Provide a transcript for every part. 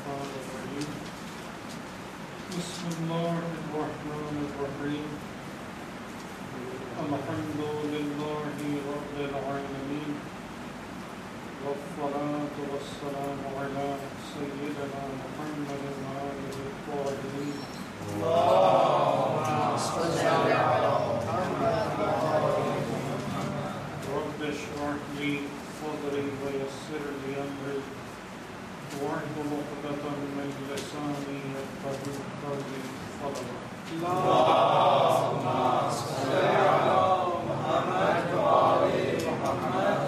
الشيطان الرجيم بسم الله الرحمن الرحيم الحمد لله رب العالمين والصلاة والسلام على سيدنا محمد وآله الطاهرين اللهم صل على محمد رب اشرح لي صدري ويسر لي أمري واحلل عقدة من لساني يفقهوا قولي صدقا اللهم صل على محمد وآل محمد.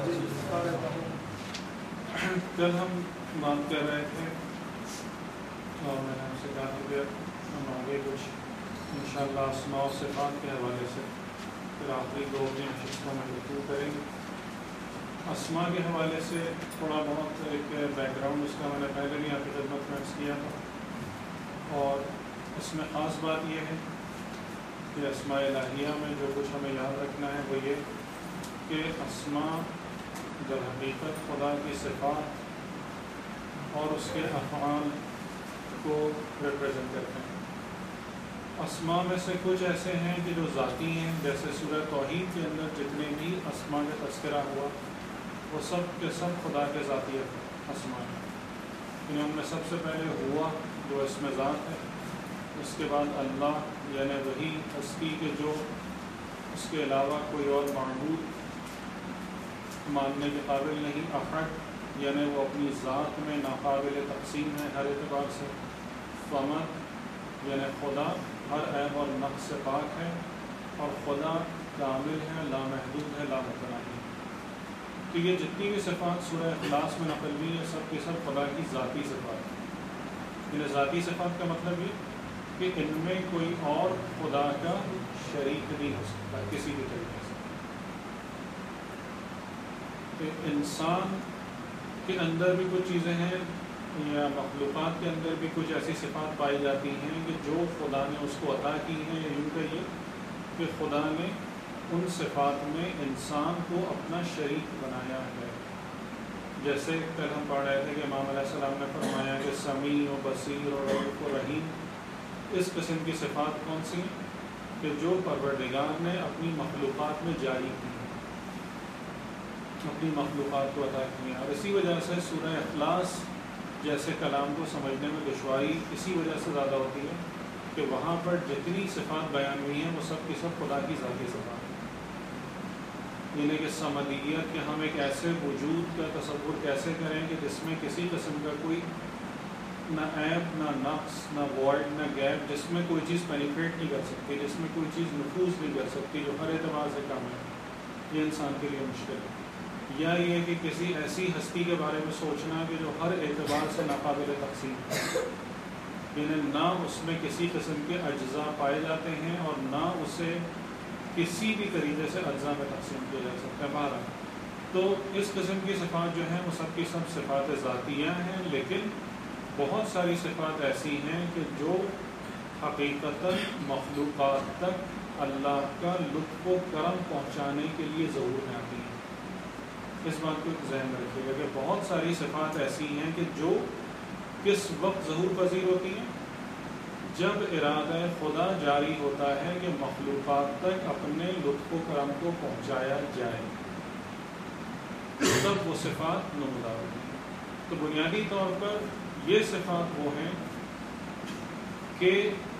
کل ہم بات کر رہے تھے اور میں نے آپ سے کہا کہ ہم آگے کچھ انشاءاللہ اسماء و صفات کے حوالے سے پھر آخری دو تین شخصوں میں گفتگو کریں گے. اسماء کے حوالے سے تھوڑا بہت ایک بیک گراؤنڈ اس کا میں نے پہلے بھی آپ کی خدمت میں عرض کیا تھا، اور اس میں خاص بات یہ ہے کہ اسماء الہیہ میں جو کچھ ہمیں یاد رکھنا ہے وہ یہ کہ اسماء در حقیقت خدا کی صفات اور اس کے افعال کو ریپرزینٹ کرتے ہیں. اسماء میں سے کچھ ایسے ہیں کہ جو ذاتی ہیں، جیسے سورہ توحید کے اندر جتنے بھی اسماء کا تذکرہ ہوا وہ سب کے سب خدا کے ذاتی اسماء ہیں. ان میں سب سے پہلے ہوا جو اسم ذات ہے، اس کے بعد اللہ یعنی وہی ہستی کے جو اس کے علاوہ کوئی اور معبود ماننے کے قابل نہیں، احد یعنی وہ اپنی ذات میں ناقابل تقسیم ہے ہر اعتبار سے، صمد یعنی خدا ہر عیب اور نقص سے پاک ہے، اور خدا کامل ہے، لامحدود ہے، لامتناہی. تو یہ جتنی بھی صفات سورہ اخلاص میں نقل ہوئی ہے سب کے سب خدا کی ذاتی صفات ہیں. یعنی ذاتی صفات کا مطلب یہ کہ ان میں کوئی اور خدا کا شریک نہیں ہو سکتا کسی بھی طریقے سے. کہ انسان کے اندر بھی کچھ چیزیں ہیں یا مخلوقات کے اندر بھی کچھ ایسی صفات پائی جاتی ہیں کہ جو خدا نے اس کو عطا کی ہیں، یا یوں کہیے کہ خدا نے ان صفات میں انسان کو اپنا شریک بنایا ہے. جیسے کل ہم پڑھ رہے تھے کہ امام علیہ السلام نے فرمایا کہ سمیع و بصیر اور رؤوف و رحیم اس قسم کی صفات کون سی ہیں کہ جو پروردگار نے اپنی مخلوقات میں جاری کی، اپنی مخلوقات کو عطا کی ہیں. اور اسی وجہ سے سورہ اخلاص جیسے کلام کو سمجھنے میں دشواری اسی وجہ سے زیادہ ہوتی ہے کہ وہاں پر جتنی صفات بیان ہوئی ہیں وہ سب کی سب خدا کی ذاتی صفات ہیں. یعنی کہ صمدیت کہ ہم ایک ایسے وجود کا تصور کیسے کریں کہ جس میں کسی قسم کا کوئی نہ عیب، نہ نقص، نہ وائڈ، نہ گیپ، جس میں کوئی چیز پینیٹریٹ نہیں کر سکتی، جس میں کوئی چیز نفوذ نہیں کر سکتی، جو ہر اعتبار سے کم ہے. یہ انسان کے لیے مشکل ہے. یا یہ کہ کسی ایسی ہستی کے بارے میں سوچنا کہ جو ہر اعتبار سے ناقابل تقسیم ہے، یعنی نہ اس میں کسی قسم کے اجزاء پائے جاتے ہیں اور نہ اسے کسی بھی طریقے سے اجزاء میں تقسیم کیا جا سکتا ہے. بہرحال تو اس قسم کی صفات جو ہیں وہ سب کی سب صفات ذاتیہ ہیں، لیکن بہت ساری صفات ایسی ہیں کہ جو حقیقتاً مخلوقات تک اللہ کا لطف و کرم پہنچانے کے لیے ظہور میں آتی ہیں. اس بات کو ذہن میں رکھیے گا کہ بہت ساری صفات ایسی ہیں کہ جو کس وقت ظہور پذیر ہوتی ہیں، جب ارادہ خدا جاری ہوتا ہے کہ مخلوقات تک اپنے لطف و کرم کو پہنچایا جائے، تب وہ صفات نمودار ہوتی ہیں. تو بنیادی طور پر یہ صفات وہ ہیں کہ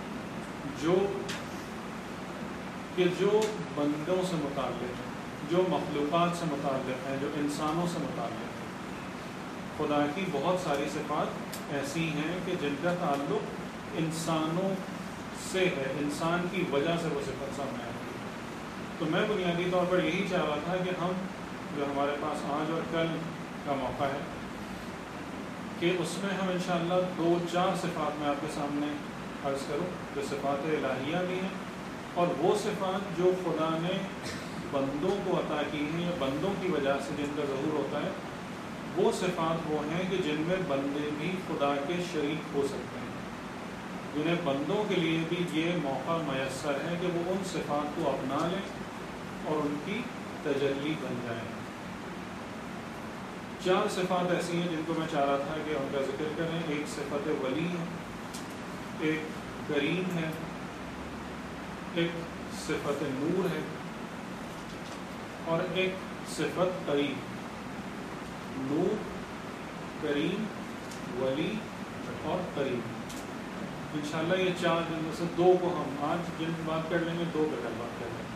جو بندوں سے متعلق ہیں، جو مخلوقات سے متعلق ہیں، جو انسانوں سے متعلق ہیں. خدا کی بہت ساری صفات ایسی ہیں کہ جن کا تعلق انسانوں سے ہے، انسان کی وجہ سے وہ صفت سامنے آتی ہے. تو میں بنیادی طور پر یہی چاہ رہا تھا کہ ہم جو ہمارے پاس آج اور کل کا موقع ہے کہ اس میں ہم انشاءاللہ 2-4 صفات میں آپ کے سامنے عرض کروں جو صفات الہیہ بھی ہیں، اور وہ صفات جو خدا نے بندوں کو عطا کی ہیں یا بندوں کی وجہ سے جن کا ظہور ہوتا ہے. وہ صفات وہ ہیں کہ جن میں بندے بھی خدا کے شریک ہو سکتے ہیں، جنہیں بندوں کے لیے بھی یہ موقع میسر ہے کہ وہ ان صفات کو اپنا لیں اور ان کی تجلی بن جائیں. 4 صفات ایسی ہیں جن کو میں چاہ رہا تھا کہ ان کا ذکر کریں. ایک صفت ولی ہے، ایک کریم ہے، ایک صفت نور ہے، اور ایک صفت قریب. نور، کریم، ولی اور قریب. انشاءاللہ یہ 4 جن میں سے 2 کو ہم آج جن بات کر لیں گے، 2 پہ کل بات کر لیں گے.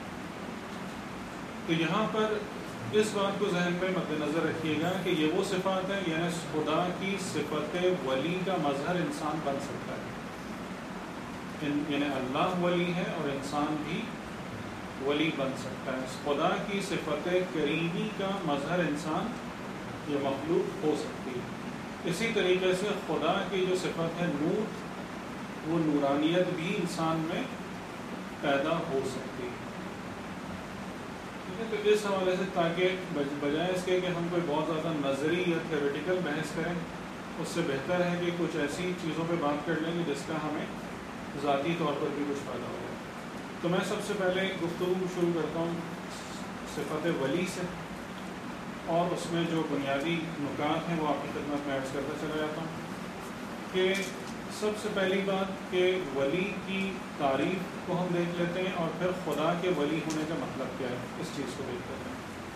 تو یہاں پر اس بات کو ذہن میں مد نظر رکھیے گا کہ یہ وہ صفات ہیں، یعنی خدا کی صفت ولی کا مظہر انسان بن سکتا ہے. یعنی اللہ ولی ہے اور انسان بھی ولی بن سکتا ہے. خدا کی صفت کریمی کا مظہر انسان یا مخلوق ہو سکتی ہے. اسی طریقے سے خدا کی جو صفت ہے نور، وہ نورانیت بھی انسان میں پیدا ہو سکتی ہے. ٹھیک ہے، تو اس حوالے سے تاکہ بجائے اس کے کہ ہم کوئی بہت زیادہ نظری یا تھیوریٹیکل بحث کریں، اس سے بہتر ہے کہ کچھ ایسی چیزوں پہ بات کر لیں گے جس کا ہمیں ذاتی طور پر بھی کچھ فائدہ ہو جائے. تو میں سب سے پہلے گفتگو شروع کرتا ہوں صفت ولی سے، اور اس میں جو بنیادی نکات ہیں وہ آپ کی خدمت میں عرض کرتا چلا جاتا ہوں. کہ سب سے پہلی بات کہ ولی کی تعریف کو ہم دیکھ لیتے ہیں، اور پھر خدا کے ولی ہونے کا مطلب کیا ہے اس چیز کو دیکھ لیتے ہیں.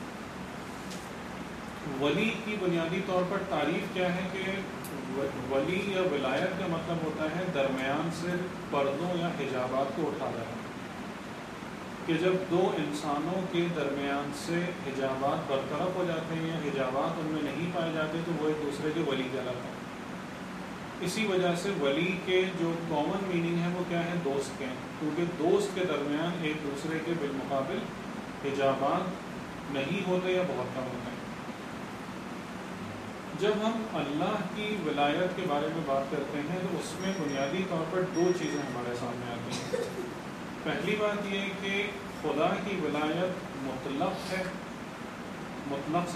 ولی کی بنیادی طور پر تعریف کیا ہے کہ ولی یا ولایت کا مطلب ہوتا ہے درمیان سے پردوں یا حجابات کو اٹھا دینا. کہ جب 2 انسانوں کے درمیان سے حجابات برطرف ہو جاتے ہیں یا حجابات ان میں نہیں پائے جاتے تو وہ ایک دوسرے کے ولی کہلاتے ہیں. اسی وجہ سے ولی کے جو کامن میننگ ہے وہ کیا ہے؟ دوست کے ہیں، کیونکہ دوست کے درمیان ایک دوسرے کے بالمقابل حجابات نہیں ہوتے یا بہت کم ہوتے ہیں. جب ہم اللہ کی ولایت کے بارے میں بات کرتے ہیں تو اس میں بنیادی طور پر 2 چیزیں ہمارے سامنے آتی ہیں. پہلی بات یہ کہ خدا کی ولایت مطلق ہے. مطلق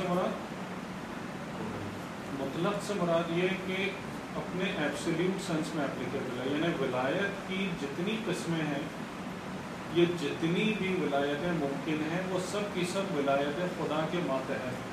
سے مراد یہ کہ اپنے ایبسلیوٹ سینس میں اپلیکیبل ہے. یعنی ولایت کی جتنی قسمیں ہیں، یہ جتنی بھی ولایتیں ممکن ہیں، وہ سب کی سب ولایتیں خدا کے ماتحت.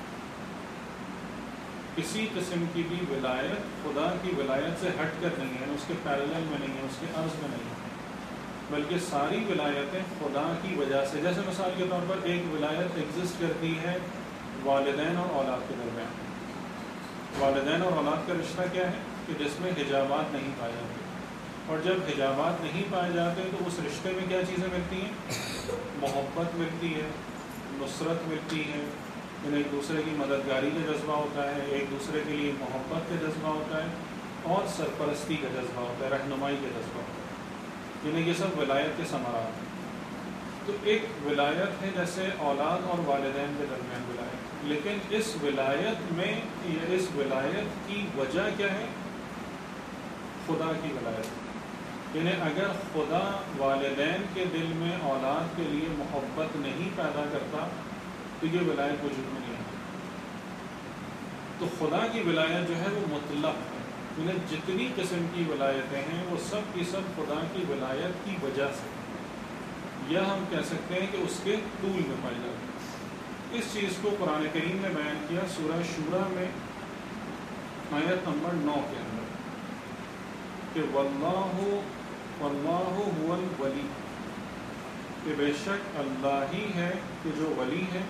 کسی قسم کی بھی ولایت خدا کی ولایت سے ہٹ کر نہیں ہے، اس کے پیرلل میں نہیں ہے، اس کے عرض میں نہیں ہے، بلکہ ساری ولایتیں خدا کی وجہ سے. جیسے مثال کے طور پر ایک ولایت ایگزسٹ کرتی ہے والدین اور اولاد کے درمیان. والدین اور اولاد کا رشتہ کیا ہے کہ جس میں حجابات نہیں پائے جاتے. اور جب حجابات نہیں پائے جاتے تو اس رشتے میں کیا چیزیں ملتی ہیں؟ محبت ملتی ہے، نصرت ملتی ہے، یعنی ایک دوسرے کی مددگاری کا جذبہ ہوتا ہے، ایک دوسرے کے لیے محبت کا جذبہ ہوتا ہے، اور سرپرستی کا جذبہ ہوتا ہے، رہنمائی کا جذبہ ہوتا ہے. یعنی یہ سب ولایت کے ثمرات ہیں. تو ایک ولایت ہے جیسے اولاد اور والدین کے درمیان ولایت، لیکن اس ولایت میں اس ولایت کی وجہ کیا ہے؟ خدا کی ولایت. یعنی اگر خدا والدین کے دل میں اولاد کے لیے محبت نہیں پیدا کرتا تو یہ ولایت وجود میں نہیں آتی. تو خدا کی ولایت جو ہے وہ مطلق ہے. یعنی جتنی قسم کی ولایتیں ہیں وہ سب کی سب خدا کی ولایت کی وجہ سے، یا ہم کہہ سکتے ہیں کہ اس کے طول میں پائی جاتی ہے. اس چیز کو قرآن کریم نے بیان کیا سورہ شورى میں آیت نمبر 9 کے اندر کہ واللہ هو الولی، کہ بے شک اللہ ہی ہے کہ جو ولی ہے.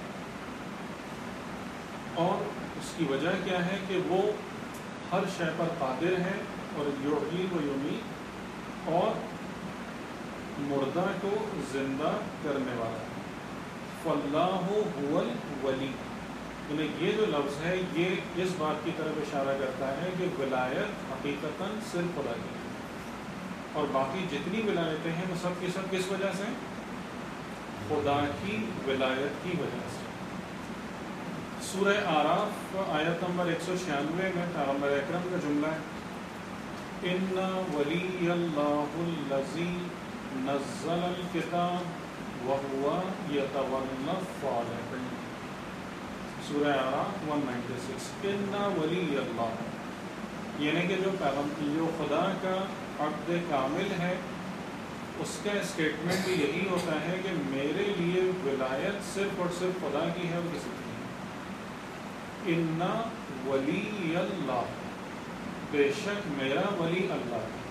اور اس کی وجہ کیا ہے کہ وہ ہر شے پر قادر ہے، اور یحیی و یمیت، اور مردہ کو زندہ کرنے والا ہے. فاللہ هو الولی، یعنی یہ جو لفظ ہے یہ اس بات کی طرف اشارہ کرتا ہے کہ ولایت حقیقتاً صرف خدا کی ہے، اور باقی جتنی ولایتیں ہیں وہ سب کی سب کس وجہ سے؟ خدا کی ولایت کی وجہ سے. سورہ اعراف آیت نمبر 196 میں پیغمبر اکرم کا جملہ ہے ان ولی اللہ الذی نزل الکتاب وہو یتولی الصالحین. سورہ اعراف 196. ان ولی اللہ، یعنی کہ جو خدا کا عبد کامل ہے اس کا اسٹیٹمنٹ بھی یہی ہوتا ہے کہ میرے لیے ولایت صرف اور صرف خدا کی ہے اور کسی کی نہیں. اِنَّ ولی اللہ، بے شک میرا ولی اللہ ہے،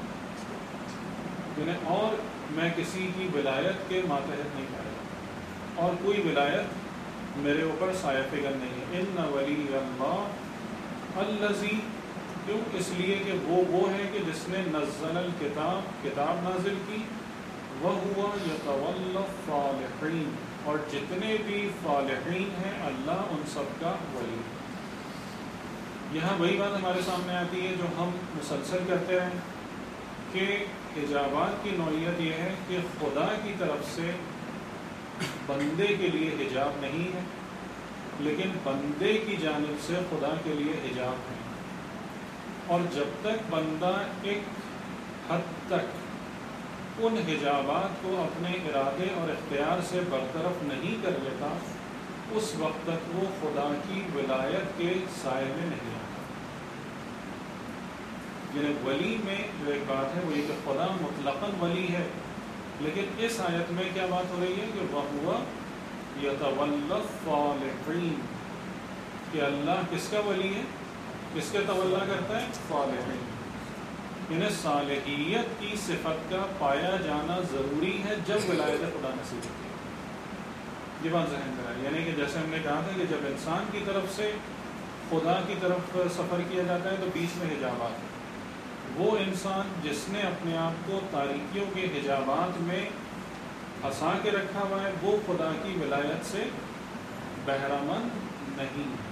یعنی اور میں کسی کی ولایت کے ماتحت نہیں پایا اور کوئی ولایت میرے اوپر سایہ فگن نہیں ہے۔ اِنَّ ولی اللہ الذی، کیوں؟ اس لیے کہ وہ ہے کہ جس نے نزل الکتاب، کتاب نازل کی، وَهُوَ يَتَوَلَّى الصَّالِحِينَ، اور جتنے بھی صالحین ہیں اللہ ان سب کا ولی۔ یہاں وہی بات ہمارے سامنے آتی ہے جو ہم مسلسل کرتے ہیں کہ حجابات کی نوعیت یہ ہے کہ خدا کی طرف سے بندے کے لیے حجاب نہیں ہے، لیکن بندے کی جانب سے خدا کے لیے حجاب ہے، اور جب تک بندہ ایک حد تک ان حجابات کو اپنے ارادے اور اختیار سے برطرف نہیں کر لیتا، اس وقت تک وہ خدا کی ولایت کے سائے میں نہیں آتا۔ یعنی ولی میں جو ایک بات ہے وہ یہ کہ خدا مطلقاً ولی ہے، لیکن اس آیت میں کیا بات ہو رہی ہے کہ وَهُوَ يَتَوَلَّى الصَّالِحِينَ، کہ اللہ کس کا ولی ہے، کس کے تولا کرتا ہے؟ صالحین۔ یعنی صالحیت کی صفت کا پایا جانا ضروری ہے جب ولایت خدا نصیب ہوتی ہے۔ یہ بات ذہن میں ہے، یعنی کہ جیسے ہم نے کہا تھا کہ جب انسان کی طرف سے خدا کی طرف سفر کیا جاتا ہے تو بیچ میں حجابات ہیں۔ وہ انسان جس نے اپنے آپ کو تاریکیوں کے حجابات میں پھنسا کے رکھا ہوا ہے، وہ خدا کی ولایت سے بہرہ مند نہیں ہے۔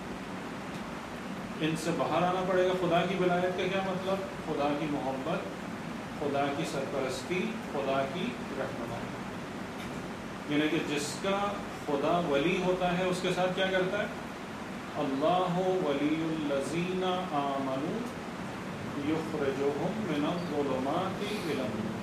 ان سے باہر آنا پڑے گا۔ خدا کی ولایت کا کیا مطلب؟ خدا کی محبت، خدا کی سرپرستی، خدا کی رہنمائی۔ یعنی کہ جس کا خدا ولی ہوتا ہے اس کے ساتھ کیا کرتا ہے؟ اللہ ولی الذین آمنوا یخرجہم من الظلمات الی النور۔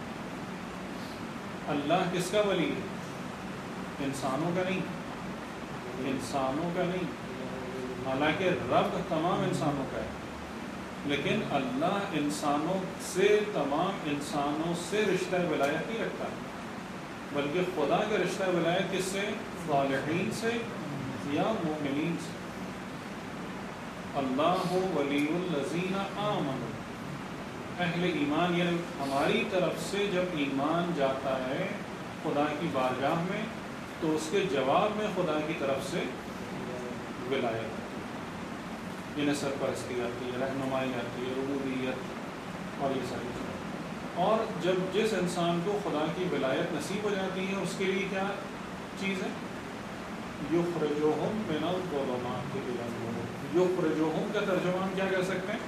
اللہ کس کا ولی ہے؟ انسانوں کا نہیں، انسانوں کا نہیں، حالانکہ رب تمام انسانوں کا ہے، لیکن اللہ انسانوں سے، تمام انسانوں سے رشتہ ولایت نہیں رکھتا، بلکہ خدا کا رشتہ ولایت کس سے؟ صالحین سے یا مومنین سے۔ اللہ ولی الذین آمنوا، اہل ایمان، یعنی ہماری طرف سے جب ایمان جاتا ہے خدا کی بارگاہ میں تو اس کے جواب میں خدا کی طرف سے ولایت، یعنی سرپرستی آتی ہے، رہنمائی آتی ہے، ربوبیت اور یہ ساری چیزیں۔ اور جب جس انسان کو خدا کی ولایت نصیب ہو جاتی ہے اس کے لیے کیا چیز ہے؟ یخرجہم من الظلمات الی النور۔ یخرجہم کا ترجمہ ہم کیا کر سکتے ہیں؟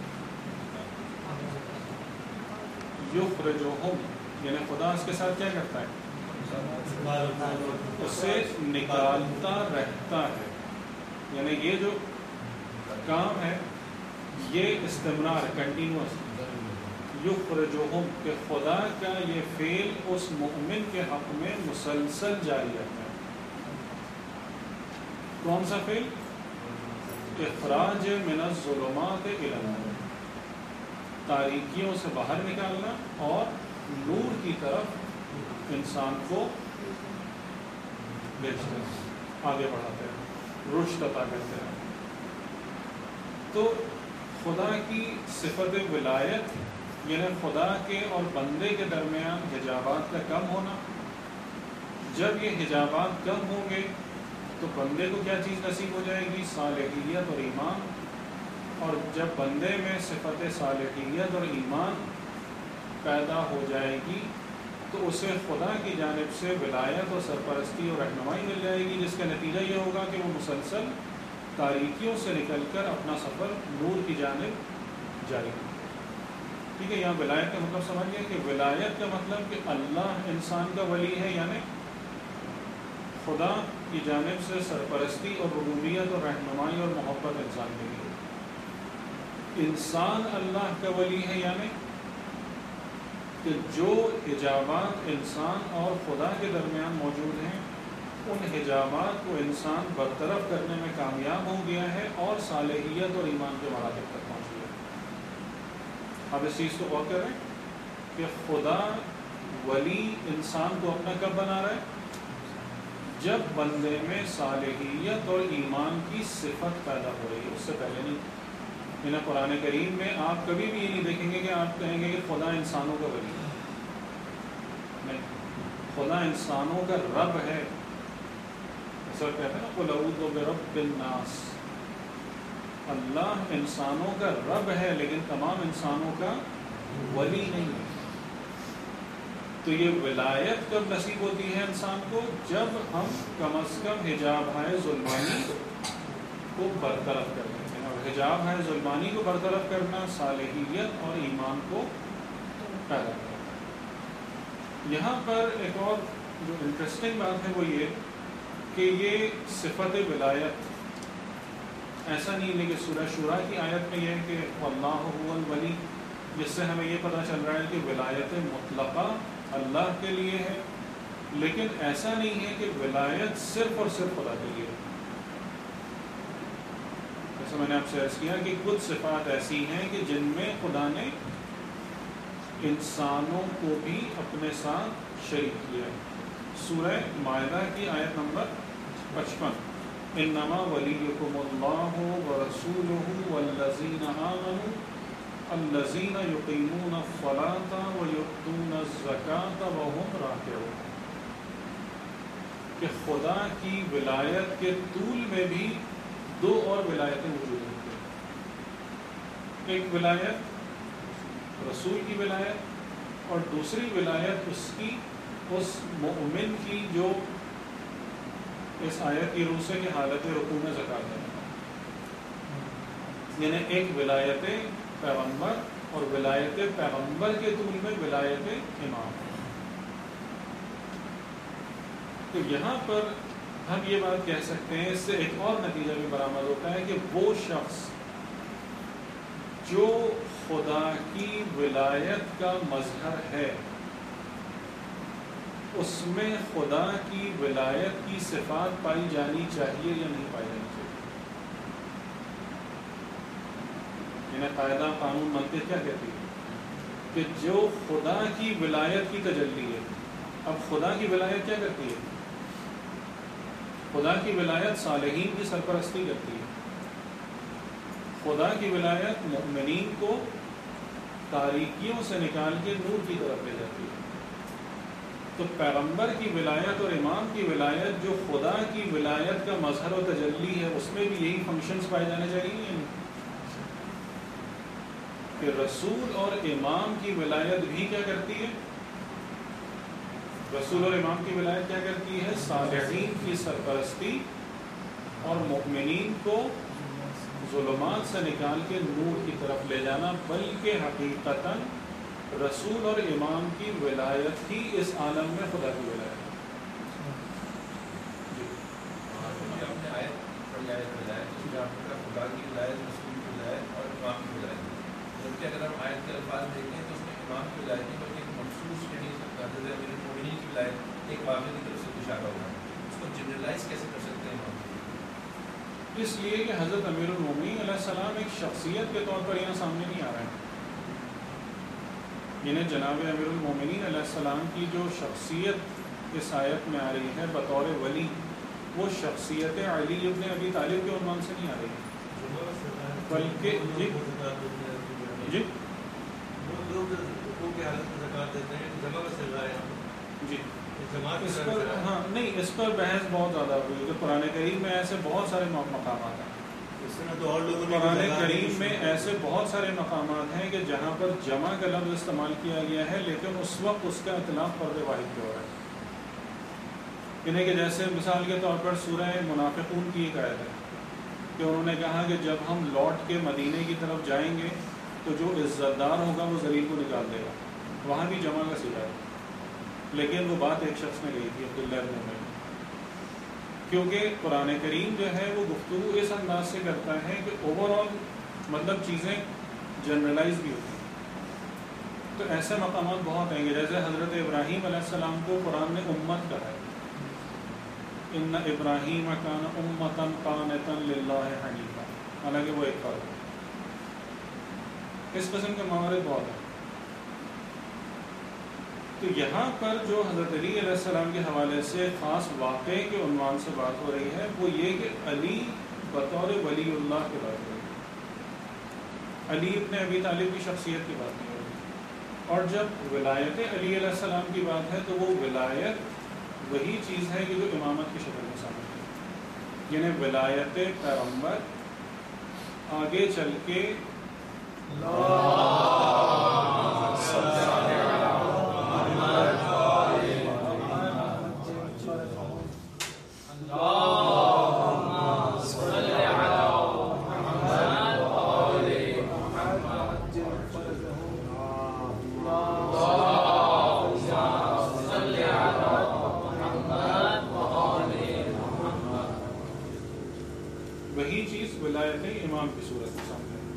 یخرجہم، یعنی خدا اس کے ساتھ کیا کرتا ہے؟ اسے نکالتا رہتا ہے۔ یعنی یہ جو کام ہے یہ استمرار، کنٹینیوس۔ یخرجہم، کہ خدا کا یہ فعل اس مؤمن کے حق میں مسلسل جاری رہتا ہے۔ کون سا فعل؟ اخراج من الظلمات الی النور، تاریکیوں سے باہر نکالنا اور نور کی طرف انسان کو بھیجتے ہیں، آگے بڑھاتے ہیں، رشد عطا کرتے ہیں۔ تو خدا کی صفت ولایت یعنی خدا کے اور بندے کے درمیان حجابات کا کم ہونا۔ جب یہ حجابات کم ہوں گے تو بندے کو کیا چیز نصیب ہو جائے گی؟ صالحیت اور ایمان۔ اور جب بندے میں صفت صالحیت اور ایمان پیدا ہو جائے گی تو اسے خدا کی جانب سے ولایت اور سرپرستی اور رہنمائی مل جائے گی، جس کا نتیجہ یہ ہوگا کہ وہ مسلسل تاریکیوں سے نکل کر اپنا سفر نور کی جانب جاری کرے۔ ٹھیک ہے، یہاں ولایت کا مطلب سمجھ گئے کہ ولایت کا مطلب کہ اللہ انسان کا ولی ہے، یعنی خدا کی جانب سے سرپرستی اور ربوبیت اور رہنمائی اور محبت انسان کے لیے۔ انسان اللہ کا ولی ہے، یعنی کہ جو حجابات انسان اور خدا کے درمیان موجود ہیں ان حجابات کو انسان برطرف کرنے میں کامیاب ہو گیا ہے اور صالحیت اور ایمان کے مراتب تک پہنچ گیا ہے۔ اب اس چیز کو غور کریں کہ خدا ولی انسان کو اپنا کب بنا رہا ہے؟ جب بندے میں صالحیت اور ایمان کی صفت پیدا ہو رہی ہے، اس سے پہلے نہیں۔ یعنی قرآن کریم میں آپ کبھی بھی یہ نہیں دیکھیں گے کہ آپ کہیں گے کہ خدا انسانوں کا ولی ہے، نہیں، خدا انسانوں کا رب ہے۔ ایسا کہتے ہیں نا قُلْ أَعُوذُ بِرَبِّ النَّاسِ، اللہ انسانوں کا رب ہے لیکن تمام انسانوں کا ولی نہیں ہے۔ تو یہ ولایت کب نصیب ہوتی ہے انسان کو؟ جب ہم کم از کم حجاب ظلمانی کو برطرف کر دیں۔ حجاب ظلمانی کو برطرف کرنا، صالحیت اور ایمان کو پیدا کرنا۔ یہاں پر ایک اور جو انٹرسٹنگ بات ہے وہ یہ کہ یہ صفت ولایت ایسا نہیں ہے کہ سورہ شورا کی آیت میں یہ ہے کہ اللہ هو الولی، جس سے ہمیں یہ پتہ چل رہا ہے کہ ولایت مطلقہ اللہ کے لیے ہے، لیکن ایسا نہیں ہے کہ ولایت صرف اور صرف خدا کے لیے ہے۔ جیسے میں نے آپ سے عرض کیا کہ کچھ صفات ایسی ہیں کہ جن میں خدا نے انسانوں کو بھی اپنے ساتھ شریک کیا ہے۔ سورہ مائدہ کی آیت نمبر 55، انما ولیکم اللہ ورسولہ والذین آمنوا الذین یقیمون الصلاۃ ویؤتون الزکاۃ وہم راکعون، کہ خدا کی ولایت کے طول میں بھی دو اور ولایتیں موجود ہوتی ہیں۔ ایک ولایت رسول کی ولایت، اور دوسری ولایت اس مومن کی جو اس آیت کی روح سے کہ حالت رکوع میں زکوٰۃ دینا، یعنی ایک ولایت پیغمبر اور ولایت پیغمبر کے طول میں ولایت امام۔ تو یہاں پر ہم یہ بات کہہ سکتے ہیں، اس سے ایک اور نتیجہ بھی برآمد ہوتا ہے کہ وہ شخص جو خدا کی ولایت کا مظہر ہے، اس میں خدا کی ولایت کی صفات پائی جانی چاہیے یا نہیں پائی جانی چاہیے؟ یعنی قاعدہ قانون منطق کیا کہتی ہے کہ جو خدا کی ولایت کی تجلی ہے، اب خدا کی ولایت کیا کرتی ہے؟ خدا کی ولایت صالحین کی سرپرستی کرتی ہے، خدا کی ولایت مؤمنین کو تاریکیوں سے نکال کے نور کی طرف لے جاتی ہے۔ تو پیغمبر کی ولایت اور امام کی ولایت جو خدا کی ولایت کا مظہر و تجلی ہے، اس میں بھی یہی فنکشنز پائے جانے چاہیے کہ رسول اور امام کی ولایت بھی کیا کرتی ہے؟ رسول اور امام کی ولایت کیا کرتی ہے؟ صالحین کی سرپرستی اور مؤمنین کو ظلمات سے نکال کے نور کی طرف لے جانا، بلکہ حقیقتاً رسول اور امام کی ولایت ہی اس عالم میں خدا کی ولایت ہے۔ خدا کی ولایت، رسول کی ولایت اور امام کی ولایت، جبکہ اگر ہم آیت کے الفاظ دیکھیں تو اس میں امام کی ولایت نہیں بلکہ ایک مخصوص حضرت امیر المومنین کی ولایت ایک واقعے کی طرف سے اشارہ ہوگا، اس کو جنرلائز کیسے کر سکتے ہیں امام؟ اس لیے کہ حضرت امیر المومنین علیہ السلام ایک شخصیت کے طور پر یہاں سامنے نہیں آ رہے ہیں، یعنی جناب امیر المومنین علیہ السلام کی جو شخصیت اس آیت میں آ رہی ہے بطور ولی، وہ شخصیت علی ابن ابی طالب کے عنوان سے نہیں آ رہی ہے، بلکہ جی جی اس پر ہاں نہیں، اس پر بحث بہت زیادہ ہوئی کہ قرآن کریم میں ایسے بہت سارے مقامات ہیں، قرآن کریم میں ایسے بہت سارے مقامات ہیں کہ جہاں پر جمع کا لفظ استعمال کیا گیا ہے لیکن اس وقت اس کا اطلاق فرد واحد پہ ہو رہا ہے، یعنی کہ جیسے مثال کے طور پر سورہ منافقون کی ایک آیت ہے کہ انہوں نے کہا کہ جب ہم لوٹ کے مدینے کی طرف جائیں گے تو جو عزت دار ہوگا وہ ذلیل کو نکال دے گا، وہاں بھی جمع کا صیغہ ہے، لیکن وہ بات ایک شخص نے کہی تھی عبداللہ بن عمر، کیونکہ قرآن کریم جو ہے وہ گفتگو اس انداز سے کرتا ہے کہ اوور آل مطلب چیزیں جنرلائز بھی ہوتی ہیں۔ تو ایسے مقامات بہت ہیں، جیسے حضرت ابراہیم علیہ السلام کو قرآن نے امت کہا ہے، ان ابراہیم کان امتا قانتا للہ حنیفا، حالانکہ وہ ایک فرد ہے۔ اس قسم کے موارد بہت ہیں۔ تو یہاں پر جو حضرت علی علیہ السلام کے حوالے سے خاص واقعے کے عنوان سے بات ہو رہی ہے وہ یہ کہ علی بطور ولی اللہ کی بات ہو رہی ہے، علی ابن ابی طالب کی شخصیت کی بات نہیں ہو رہی۔ اور جب ولایت علی علیہ السلام کی بات ہے تو وہ ولایت وہی چیز ہے کہ جو امامت کی شکل میں سامنے ہے، یعنی ولایت پیغمبر آگے چل کے وہی چیز ولایت امام کی صورت میں سامنے ہے۔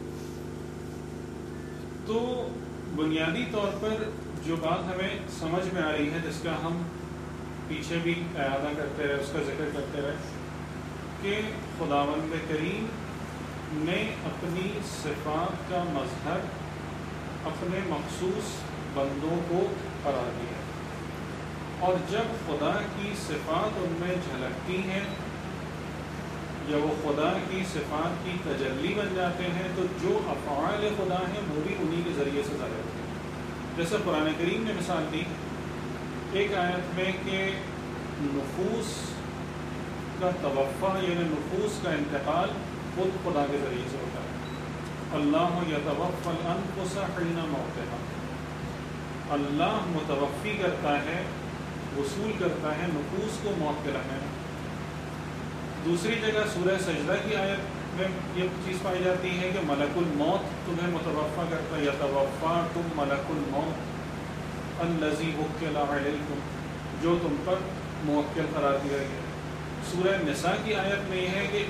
تو بنیادی طور پر جو بات ہمیں سمجھ میں آ رہی ہے، جس کا ہم پیچھے بھی اعادہ کرتے رہے، اس کا ذکر کرتے رہے، کہ خداوند کریم نے اپنی صفات کا مظہر اپنے مخصوص بندوں کو قرار دیا، اور جب خدا کی صفات ان میں جھلکتی ہیں یا وہ خدا کی صفات کی تجلی بن جاتے ہیں تو جو افعال خدا ہیں وہ بھی انہی کے ذریعے سے ظاہر ہوتے ہیں۔ جیسے قرآن کریم نے مثال دی ایک آیت میں کہ نفوس کا توفع یعنی نفوس کا انتقال خود خدا کے ذریعے سے ہوتا ہے۔ اللہ یتوفی الانفس حین موتها، اللہ متوفی کرتا ہے، وصول کرتا ہے نفوس کو موت کے لمحے میں۔ دوسری جگہ سورہ سجدہ کی آیت میں یہ چیز پائی جاتی ہے کہ ملک الموت تمہیں متوفع کرتا ہے، یتوفاکم ملک الموت الذی وکل علیکم، جو تم پر موکل قرار دیا گیا۔ سورہ نساء کی آیت میں یہ ہے کہ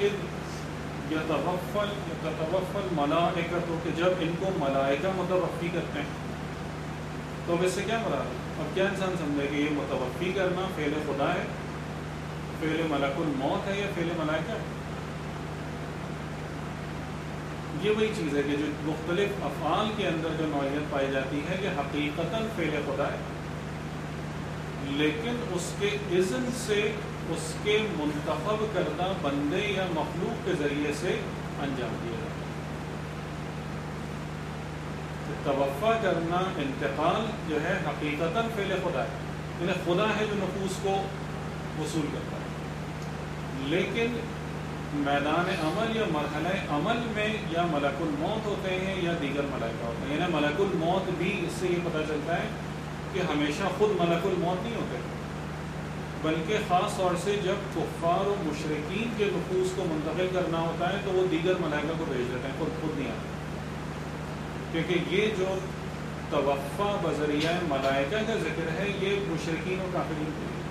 یتوفى الملائکۃ، کہ جب ان کو ملائکہ متوفی کرتے ہیں، تو اب اس سے کیا مراد ہے؟ اب کیا انسان سمجھے کہ یہ متوفی کرنا فعل خدا ہے، فعل ملک الموت ہے یا فعل ملائکہ ہے؟ یہ وہی چیز ہے کہ جو مختلف افعال کے اندر جو نوعیت پائی جاتی ہے کہ حقیقتاً فعل خدا ہے، لیکن اس کے اذن سے اس کے منتخب کردہ بندے یا مخلوق کے ذریعے سے انجام دیا جاتا ہے۔ توفع کرنا، انتقال جو ہے حقیقتاً فعل خدا ہے، یعنی خدا ہے جو نفوس کو وصول کرتا ہے، لیکن میدان عمل یا مرحلہ عمل میں یا ملک الموت ہوتے ہیں یا دیگر ملائکہ ہوتے ہیں۔ یعنی ملک الموت بھی اس سے یہ پتہ چلتا ہے کہ ہمیشہ خود ملک الموت نہیں ہوتے، بلکہ خاص طور سے جب کفار و مشرکین کے نفوس کو منتقل کرنا ہوتا ہے تو وہ دیگر ملائکہ کو بھیج دیتے ہیں، خود نہیں آتے، کیونکہ یہ جو توفع بذریعہ ملائکہ کا ذکر ہے یہ مشرکین و کافرین کے لیے،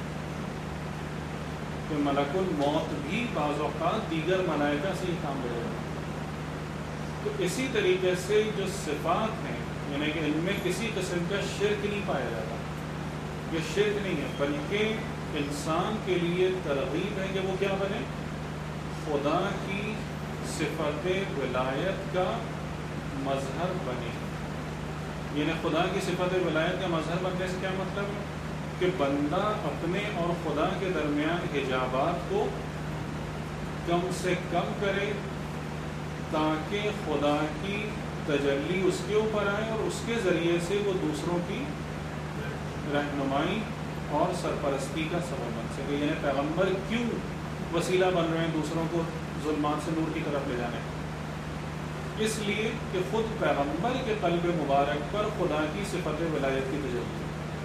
کہ ملک الموت بھی بعض اوقات دیگر ملائکہ سے ہی کام لے جاتا ہے۔ تو اسی طریقے سے جو صفات ہیں، یعنی کہ ان میں کسی قسم کا شرک نہیں پایا جاتا، یہ شرک نہیں ہے، بلکہ انسان کے لیے ترغیب ہے کہ وہ کیا بنے، خدا کی صفت ولایت کا مظہر بنے۔ یعنی خدا کی صفت ولایت کا مظہر بننے سے کیا مطلب ہے کہ بندہ اپنے اور خدا کے درمیان حجابات کو کم سے کم کرے تاکہ خدا کی تجلی اس کے اوپر آئے اور اس کے ذریعے سے وہ دوسروں کی رہنمائی اور سرپرستی کا سبب بن سکے۔ یعنی پیغمبر کیوں وسیلہ بن رہے ہیں دوسروں کو ظلمات سے نور کی طرف لے جانے، اس لیے کہ خود پیغمبر کے قلب مبارک پر خدا کی صفت ولایت کی تجلی،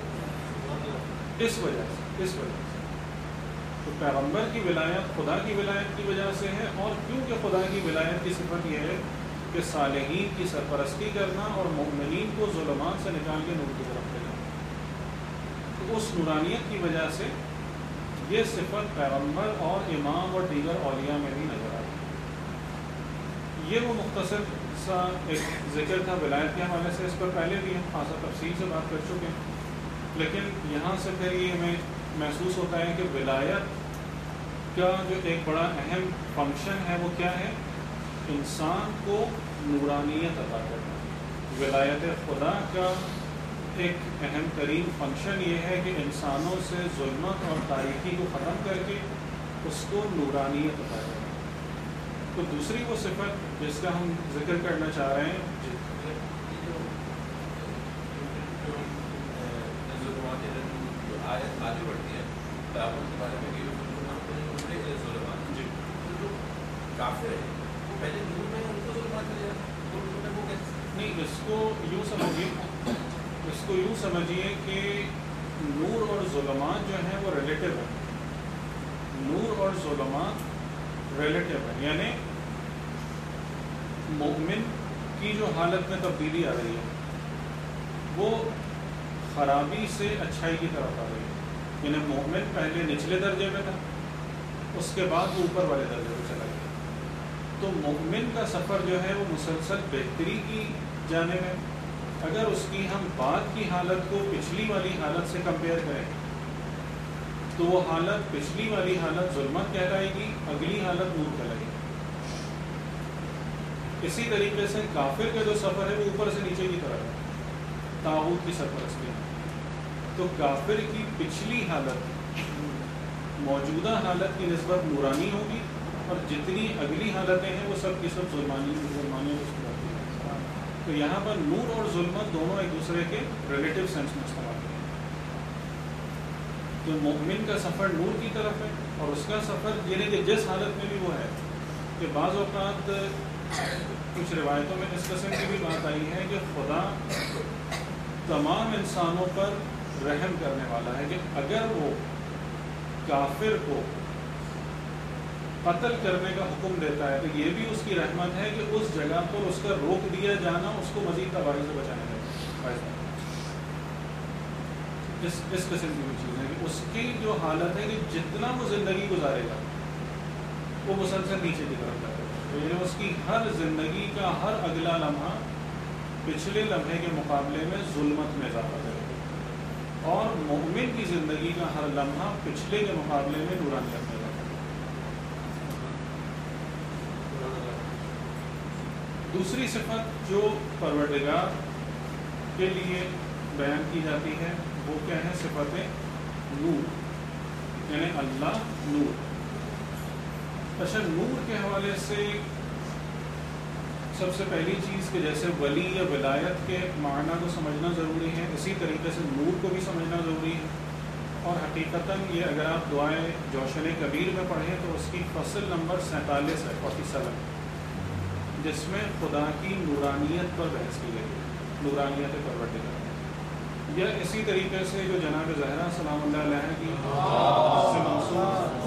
اس وجہ سے تو پیغمبر کی ولایت خدا کی ولایت کی وجہ سے ہے، اور کیونکہ خدا کی ولایت کی صفت یہ ہے کہ صالحین کی سرپرستی کرنا اور مومنین کو ظلمات سے نکال کے نور کی طرف لے جانا، تو اس نورانیت کی وجہ سے یہ صفت پیغمبر اور امام اور دیگر اولیاء میں بھی نظر آتی ہے۔ یہ وہ مختصر سا ایک ذکر تھا ولایت کے حوالے سے، اس پر پہلے بھی ہم خاصا تفصیل سے بات کر چکے ہیں، لیکن یہاں سے پھر یہ ہمیں محسوس ہوتا ہے کہ ولایت کا جو ایک بڑا اہم فنکشن ہے وہ کیا ہے، انسان کو نورانیت عطا کرنا۔ ولایت خدا کا ایک اہم ترین فنکشن یہ ہے کہ انسانوں سے ظلمت اور تاریکی کو ختم کر کے اس کو نورانیت عطا کرے. تو دوسری وہ صفت جس کا ہم ذکر کرنا چاہ رہے ہیں آیت آگے بڑھتی ہے تعاون کے بارے میں کہ جی جو کافر ہے وہ پہلے نور میں ان کو ظلمات چلے جاتے ہیں وہ کیسے نہیں، اس کو یوں سمجھیے کہ نور اور ظلمات جو ہیں وہ ریلیٹیو ہیں. نور اور ظلمات ریلیٹیو ہیں، یعنی مومن کی جو حالت میں تبدیلی آ رہی ہے وہ خرابی سے اچھائی کی طرف آ رہی ہے. یعنی مومن پہلے نچلے درجے میں تھا، اس کے بعد وہ اوپر والے درجے میں چلا گیا. تو مومن کا سفر جو ہے وہ مسلسل بہتری کی جانب ہے. اگر اس کی ہم بعد کی حالت کو پچھلی والی حالت سے کمپیئر کریں تو وہ حالت پچھلی والی حالت ظلمت کہلائے گی، اگلی حالت نور کہلائے گی. اسی طریقے سے کافر کا جو سفر ہے وہ اوپر سے نیچے کی طرف ہے، طاغوت کی سرپرستی ہے. تو کافر کی پچھلی حالت موجودہ حالت کی نسبت نورانی ہوگی، اور جتنی اگلی حالتیں ہیں وہ سب کی سب ظلمانی اس کی ہوتی ہیں. تو یہاں پر نور اور ظلمت دونوں ایک دوسرے کے ریلیٹیو سینس میں استعمال ہیں. تو مومن کا سفر نور کی طرف ہے، اور اس کا سفر یعنی کہ جس حالت میں بھی وہ ہے کہ بعض اوقات کچھ روایتوں میں اس قسم کی بھی بات آئی ہے کہ خدا تمام انسانوں پر رحم کرنے والا ہے کہ اگر وہ کافر کو قتل کرنے کا حکم دیتا ہے تو یہ بھی اس کی رحمت ہے کہ اس جگہ پر اس کا روک دیا جانا اس کو مزید تباہی سے بچانے کا. اس قسم کی بھی چیز ہے کہ اس کی جو حالت ہے کہ جتنا وہ زندگی گزارے گا وہ مسلسل نیچے کی طرف جائے گا. یعنی اس کی ہر زندگی کا ہر اگلا لمحہ پچھلے لمحے کے مقابلے میں ظلمت میں اضافہ کرے گا، اور مومن کی زندگی کا ہر لمحہ پچھلے کے مقابلے میں نورانیت میں اضافہ کرے گا. دوسری صفت جو پروردگار کے لیے بیان کی جاتی ہے وہ کیا ہے؟ صفت نور، یعنی اللہ نور. اچھا، نور کے حوالے سے سب سے پہلی چیز کہ جیسے ولی یا ولایت کے معنی کو سمجھنا ضروری ہے، اسی طریقے سے نور کو بھی سمجھنا ضروری ہے. اور حقیقتاً یہ اگر آپ دعائے جوشن کبیر میں پڑھیں تو اس کی فصل نمبر 47 ہے، 47، جس میں خدا کی نورانیت پر بحث کی گئی ہے، نورانیت پروردگار. یا اسی طریقے سے جو جناب زہرا سلام اللہ علیہ کی سے منسوب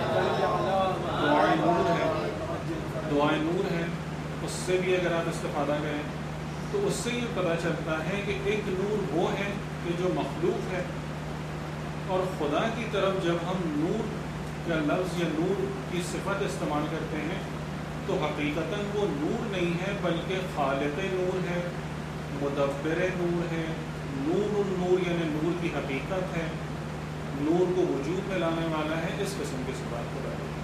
دعائے نور ہے، اس سے بھی اگر آپ استفادہ کریں تو اس سے یہ پتہ چلتا ہے کہ ایک نور وہ ہے کہ جو مخلوق ہے، اور خدا کی طرف جب ہم نور کا لفظ یا نور کی صفت استعمال کرتے ہیں تو حقیقتاً وہ نور نہیں ہے بلکہ خالق نور ہے، مدبر نور ہے، نور النور یعنی نور کی حقیقت ہے، نور کو وجود میں لانے والا ہے. اس قسم کی صفات خدا ہے.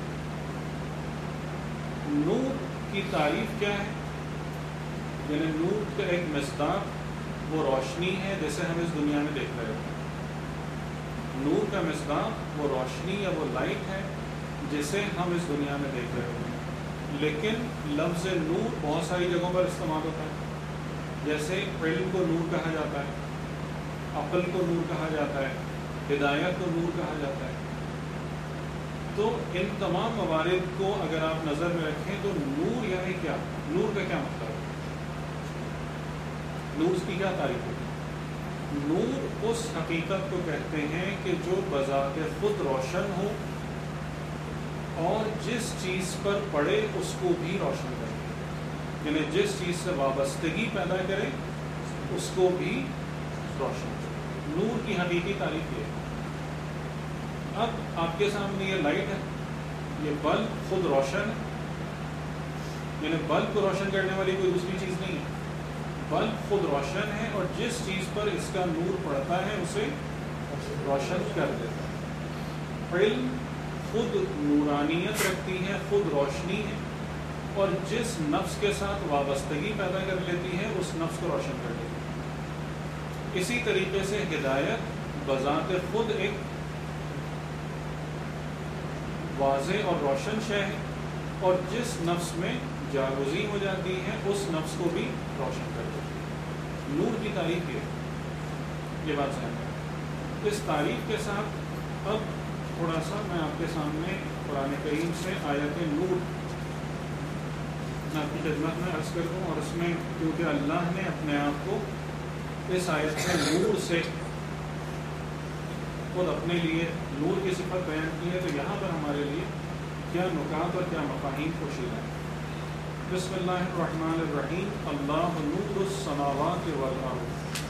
نور کی تعریف کیا ہے؟ یعنی نور کا ایک مصداق وہ روشنی ہے جیسے ہم اس دنیا میں دیکھ رہے ہیں. نور کا مصداق وہ روشنی یا وہ لائٹ ہے جسے ہم اس دنیا میں دیکھ رہے ہیں. لیکن لفظ نور بہت ساری جگہوں پر استعمال ہوتا ہے. جیسے علم کو نور کہا جاتا ہے، عقل کو نور کہا جاتا ہے، ہدایت کو نور کہا جاتا ہے. تو ان تمام موارد کو اگر آپ نظر میں رکھیں تو نور یعنی کیا؟ نور کا کیا مطلب ہے؟ نور کی کیا تعریف ہے؟ نور اس حقیقت کو کہتے ہیں کہ جو بذات خود روشن ہو اور جس چیز پر پڑے اس کو بھی روشن کرے، یعنی جس چیز سے وابستگی پیدا کرے اس کو بھی روشن کرے. نور کی حقیقی تعریف یہ ہے. اب آپ کے سامنے یہ لائٹ ہے، یہ بلب خود روشن ہے، یعنی بلب کو روشن کرنے والی کوئی دوسری چیز نہیں ہے. بلب خود روشن ہے اور جس چیز پر اس کا نور پڑتا ہے اسے روشن کر دیتا ہے. علم خود نورانیت رکھتی ہے، خود روشنی ہے، اور جس نفس کے ساتھ وابستگی پیدا کر لیتی ہے اس نفس کو روشن کر دیتی ہے. اسی طریقے سے ہدایت بذات خود ایک واضح اور روشن شے ہے، اور جس نفس میں جاگزی ہو جاتی ہے اس نفس کو بھی روشن کر دیتی ہے۔ نور کی تعریف یہ بات سمجھ۔ اس تعریف کے ساتھ اب تھوڑا سا میں آپ کے سامنے قرآن کریم سے آیت نور میں آپ کی خدمت میں عرض کر دوں، اور اس میں کیونکہ اللہ نے اپنے آپ کو اس آیت میں نور سے خود اپنے لیے نور کی صفت بیان کی ہے، تو یہاں پر ہمارے لیے کیا نکات اور کیا مفاہیم پوشیدہ ہیں۔ بسم اللہ الرحمن الرحیم۔ اللہ نور السماوات والارض۔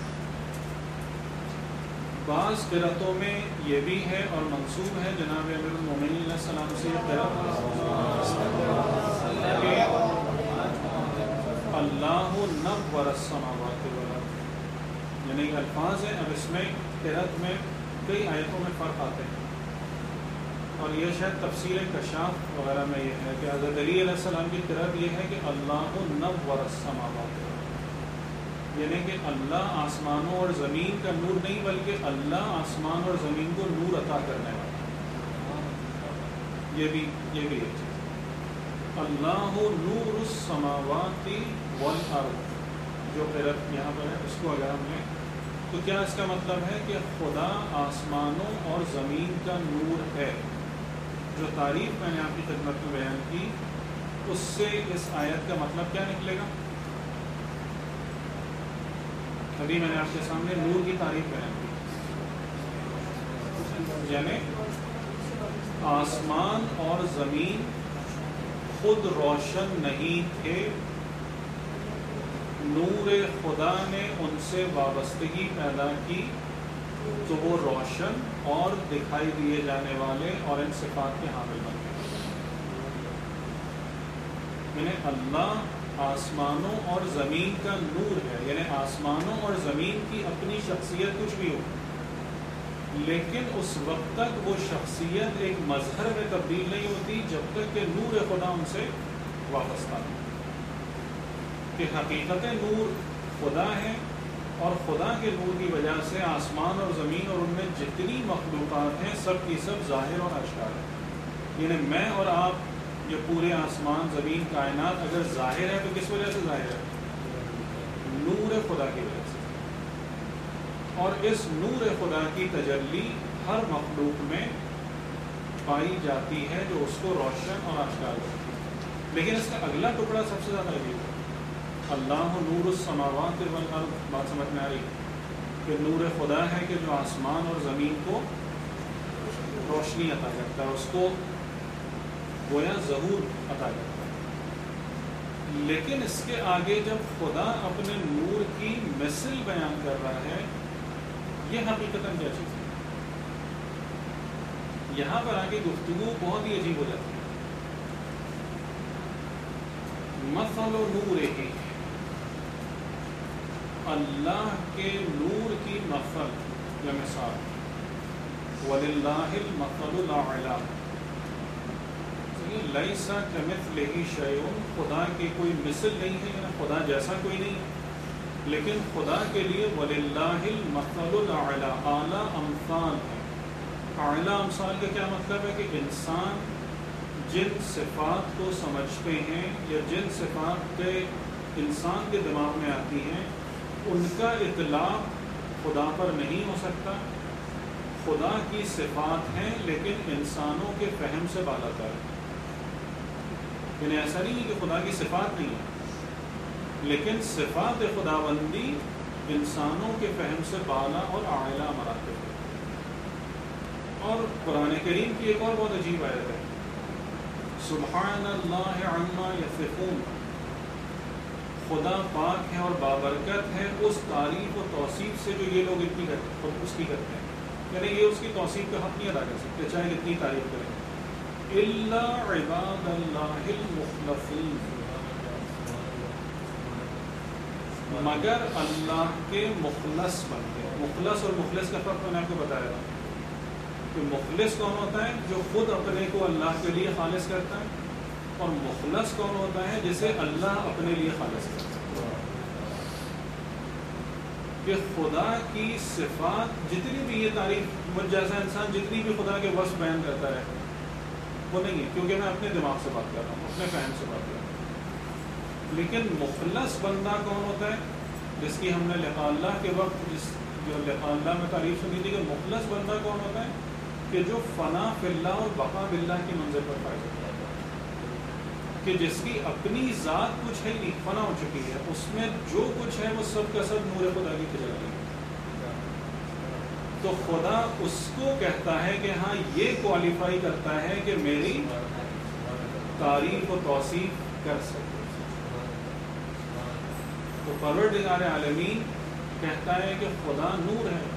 بعض قرأتوں میں یہ بھی ہے اور منسوب ہے جناب امیر المومنین علیہ السلام سے یہ قرأت کہ اللہ نور السماوات والارض، یعنی الفاظ ہیں۔ اب اس میں قرأت میں کئی آیتوں میں فرق آتے ہیں، اور یہ شاید تفسیر کشاف وغیرہ میں یہ ہے کہ حضرت علی علیہ السلام کی قرأت یہ ہے کہ اللہ نور السماوات، یعنی کہ اللہ آسمانوں اور زمین کا نور نہیں بلکہ اللہ آسمان اور زمین کو نور عطا کرنے والا۔ یہ بھی ایک چیز، اللہ نور السماوات والارض جو قرأت یہاں پر ہے، اس کو اگر ہم لیں تو کیا اس کا مطلب ہے کہ خدا آسمانوں اور زمین کا نور ہے؟ جو تعریف میں نے آپ کی خدمت میں بیان کی اس سے اس آیت کا مطلب کیا نکلے گا؟ ابھی میں نے آپ کے سامنے نور کی تعریف بیان کی، یعنی آسمان اور زمین خود روشن نہیں تھے، نور خدا نے ان سے وابستگی پیدا کی تو وہ روشن اور دکھائی دیے جانے والے اور ان صفات کے حامل بن گئے۔ یعنی اللہ آسمانوں اور زمین کا نور ہے، یعنی آسمانوں اور زمین کی اپنی شخصیت کچھ بھی ہو، لیکن اس وقت تک وہ شخصیت ایک مظہر میں تبدیل نہیں ہوتی جب تک کہ نور خدا ان سے وابستہ نہیں، کہ حقیقت نور خدا ہے، اور خدا کے نور کی وجہ سے آسمان اور زمین اور ان میں جتنی مخلوقات ہیں سب کی سب ظاہر اور اشکار ہیں۔ یعنی میں اور آپ یہ پورے آسمان زمین کائنات اگر ظاہر ہے تو کس وجہ سے ظاہر ہے؟ نور خدا کی وجہ سے، اور اس نور خدا کی تجلی ہر مخلوق میں پائی جاتی ہے جو اس کو روشن اور اشکار کرتی ہے۔ لیکن اس کا اگلا ٹکڑا سب سے زیادہ عجیب ہے، اللہ نور السماوات والارض۔ بات سمجھ میں آ رہی کہ نور خدا ہے کہ جو آسمان اور زمین کو روشنی عطا کرتا ہے، اس کو گویا ظہور عطا کرتا ہے۔ لیکن اس کے آگے جب خدا اپنے نور کی مثل بیان کر رہا ہے، یہ حقیقتاً کیا چیز ہے؟ یہاں پر آگے گفتگو بہت ہی عجیب ہو جاتی ہے۔ مثل نورہ، اللہ کے نور کی مثل یا مثال، وَلِلَّهِ الْمَثَلُ الْأَعْلَىٰ، لَيْسَ كَمِثْلِهِ شَيْءٌ، خدا کی کوئی مثل نہیں ہے، یعنی خدا جیسا کوئی نہیں ہے، لیکن خدا کے لیے وَلِلَّهِ الْمَثَلُ الْأَعْلَىٰ، اعلیٰ امثال ہے۔ اعلیٰ امثال کا کیا مطلب ہے؟ کہ انسان جن صفات کو سمجھتے ہیں یا جن صفات کے انسان کے دماغ میں آتی ہیں ان کا اطلاق خدا پر نہیں ہو سکتا۔ خدا کی صفات ہیں لیکن انسانوں کے فہم سے بالاتر ہے، یعنی ایسا نہیں ہے کہ خدا کی صفات نہیں ہے، لیکن صفات خداوندی انسانوں کے فہم سے بالا اور اعلیٰ مراتب ہے۔ اور قرآن کریم کی ایک اور بہت عجیب آیت ہے، سبحان اللہ عما یصفون، خدا پاک ہے اور بابرکت ہے اس تعریف و توصیف سے جو یہ لوگ اتنی اس کی کرتے ہیں، یعنی یہ اس کی توصیف کا حق نہیں ادا کر سکتے چاہے اتنی تعریف کریں۔ الا عباد اللہ المخلصین، مگر اللہ کے مخلص بنتے۔ مخلص اور مخلص کا فرق میں نے آپ کو بتایا تھا کہ مخلص کون ہوتا ہے؟ جو خود اپنے کو اللہ کے لیے خالص کرتا ہے، اور مخلص کون ہوتا ہے؟ جسے اللہ اپنے لیے خالص کرتا ہے۔ کہ خدا کی صفات جتنی بھی یہ تعریف مجھ جیسا انسان جتنی بھی خدا کے وصف بیان کرتا ہے وہ نہیں ہے، کیونکہ میں اپنے دماغ سے بات کر رہا ہوں، اپنے فہم سے بات کر رہا ہوں. لیکن مخلص بندہ کون ہوتا ہے؟ جس کی ہم نے لقاء اللہ کے وقت جو لقاء اللہ میں تعریف سنی تھی کہ مخلص بندہ کون ہوتا ہے؟ کہ جو فنا فی اللہ اور بقا باللہ کی منزل پر فائز ہوتا ہے، کہ جس کی اپنی ذات کچھ ہے نہیں، فنا ہو چکی ہے، اس میں جو کچھ ہے وہ سب کا سب نور خدا کی تجلی ہے. تو خدا اس کو کہتا ہے کہ ہاں یہ کوالیفائی کرتا ہے کہ میری تعریف و توصیف کر سکے. تو پروردگار عالمین کہتا ہے کہ خدا نور ہے،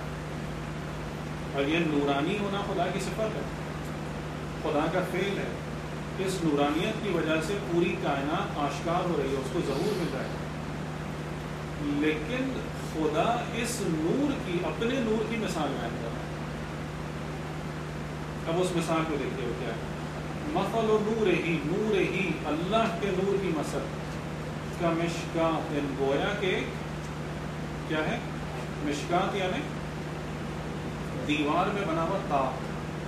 اور یہ نورانی ہونا خدا کی صفت ہے، خدا کا فعل ہے. اس نورانیت کی وجہ سے پوری کائنات آشکار ہو رہی ہے، اس کو ظہور مل رہا ہے. لیکن خدا اس نور کی اپنے نور کی مثال بیان کر رہا ہے. اب اس مثال کو دیکھتے ہو کیا ہے؟ مثل نور ہی اللہ کے نور کی مثل کا مشکات، گویا کہ کیا ہے؟ مشکات یعنی دیوار میں بنا ہوا تاق.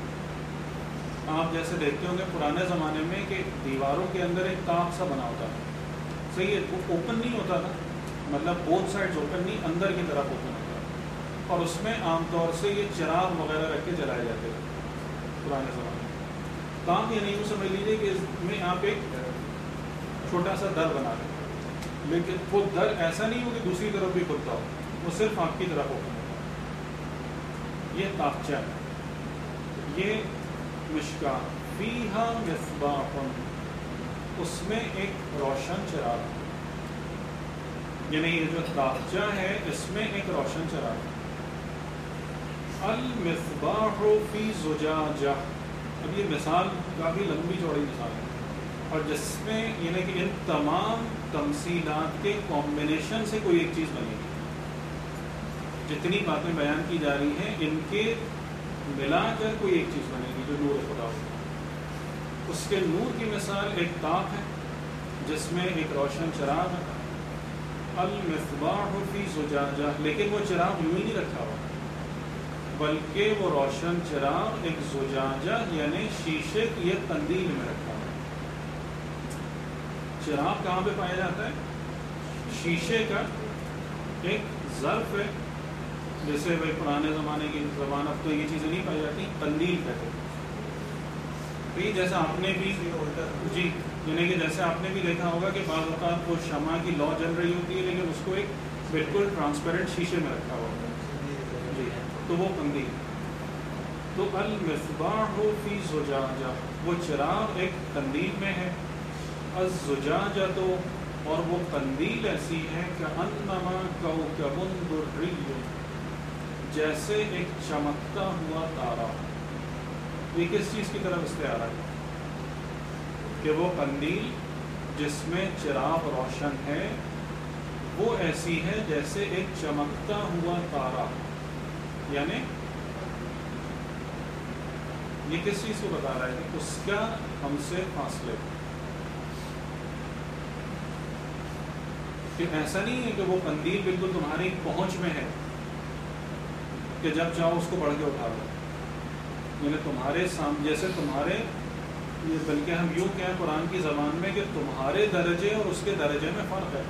آپ جیسے دیکھتے ہوں گے پرانے زمانے میں کہ دیواروں کے اندر ایک تاق سا بنا ہوتا ہے، صحیح ہے، وہ اوپن نہیں ہوتا تھا، مطلب بوتھ سائڈز اوپن نہیں، اندر کی طرف اوپن ہوتا ہے، اور اس میں عام طور سے یہ چراغ وغیرہ رکھ کے جلائے جاتے تھے پرانے زمانے میں. تاق یہ نہیں سمجھ لیجیے کہ اس میں آپ ایک چھوٹا سا در بنا لیں، لیکن وہ در ایسا نہیں ہو کہ دوسری طرف بھی کھلتا ہو، وہ صرف آپ کی طرف اوپن ہوتا ہے. یہ تاقچہ ہے. یہ مشکات فیہا مصباح، اس میں ایک روشن چراغ، یعنی یہ جو تاقچہ ہے اس میں ایک روشن چراغ. المصباح فی زجاجہ، اب یہ مثال کافی لمبی چوڑی مثال ہے، اور جس میں یعنی کہ ان تمام تمثیلات کے کمبینیشن سے کوئی ایک چیز بنے گی. جتنی باتیں بیان کی جا رہی ہیں ان کے ملا کر کوئی ایک چیز بنے گی جو نور خدا ہو. اس کے نور کی مثال ایک تاق ہے جس میں ایک روشن چراغ ہے. المصباح فی زجاجہ، لیکن وہ چراغ یوں ہی نہیں رکھا ہوا، بلکہ وہ روشن چراغ ایک زجاجہ یعنی شیشے کی ایک قندیل میں رکھا ہوا. چراغ کہاں پہ پایا جاتا ہے؟ شیشے کا ایک ظرف ہے، جیسے بھائی پرانے زمانے کی زبان، اب تو یہ چیزیں نہیں پائی جاتی، قندیل کہتے ہیں. جیسے آپ نے بھی جی یعنی کہ جیسے آپ نے بھی دیکھا ہوگا کہ بعض اوقات وہ شمع کی لو جل رہی ہوتی ہے لیکن اس کو ایک بالکل ٹرانسپیرنٹ شیشے میں رکھا ہوا ہوتا ہے، جی تو وہ قندیل. تو المصباح فی زجاجہ، وہ چراغ ایک قندیل میں ہے. الزجاجہ تو، اور وہ قندیل ایسی ہے کہ انما کوکب دری، جیسے ایک چمکتا ہوا تارا. یہ کس چیز کی طرف استعارہ ہے؟ کہ وہ قندیل جس میں چراغ روشن ہے وہ ایسی ہے جیسے ایک چمکتا ہوا تارا. یعنی یہ کس چیز کو بتا رہا ہے کہ اس کا ہم سے فاصلے، کہ ایسا نہیں ہے کہ وہ قندیل بالکل تمہاری پہنچ میں ہے کہ جب چاہو اس کو بڑھ کے اٹھا لو، یعنی تمہارے سامنے جیسے تمہارے، بلکہ ہم یوں کہیں قرآن کی زبان میں کہ تمہارے درجے اور اس کے درجے میں فرق ہے.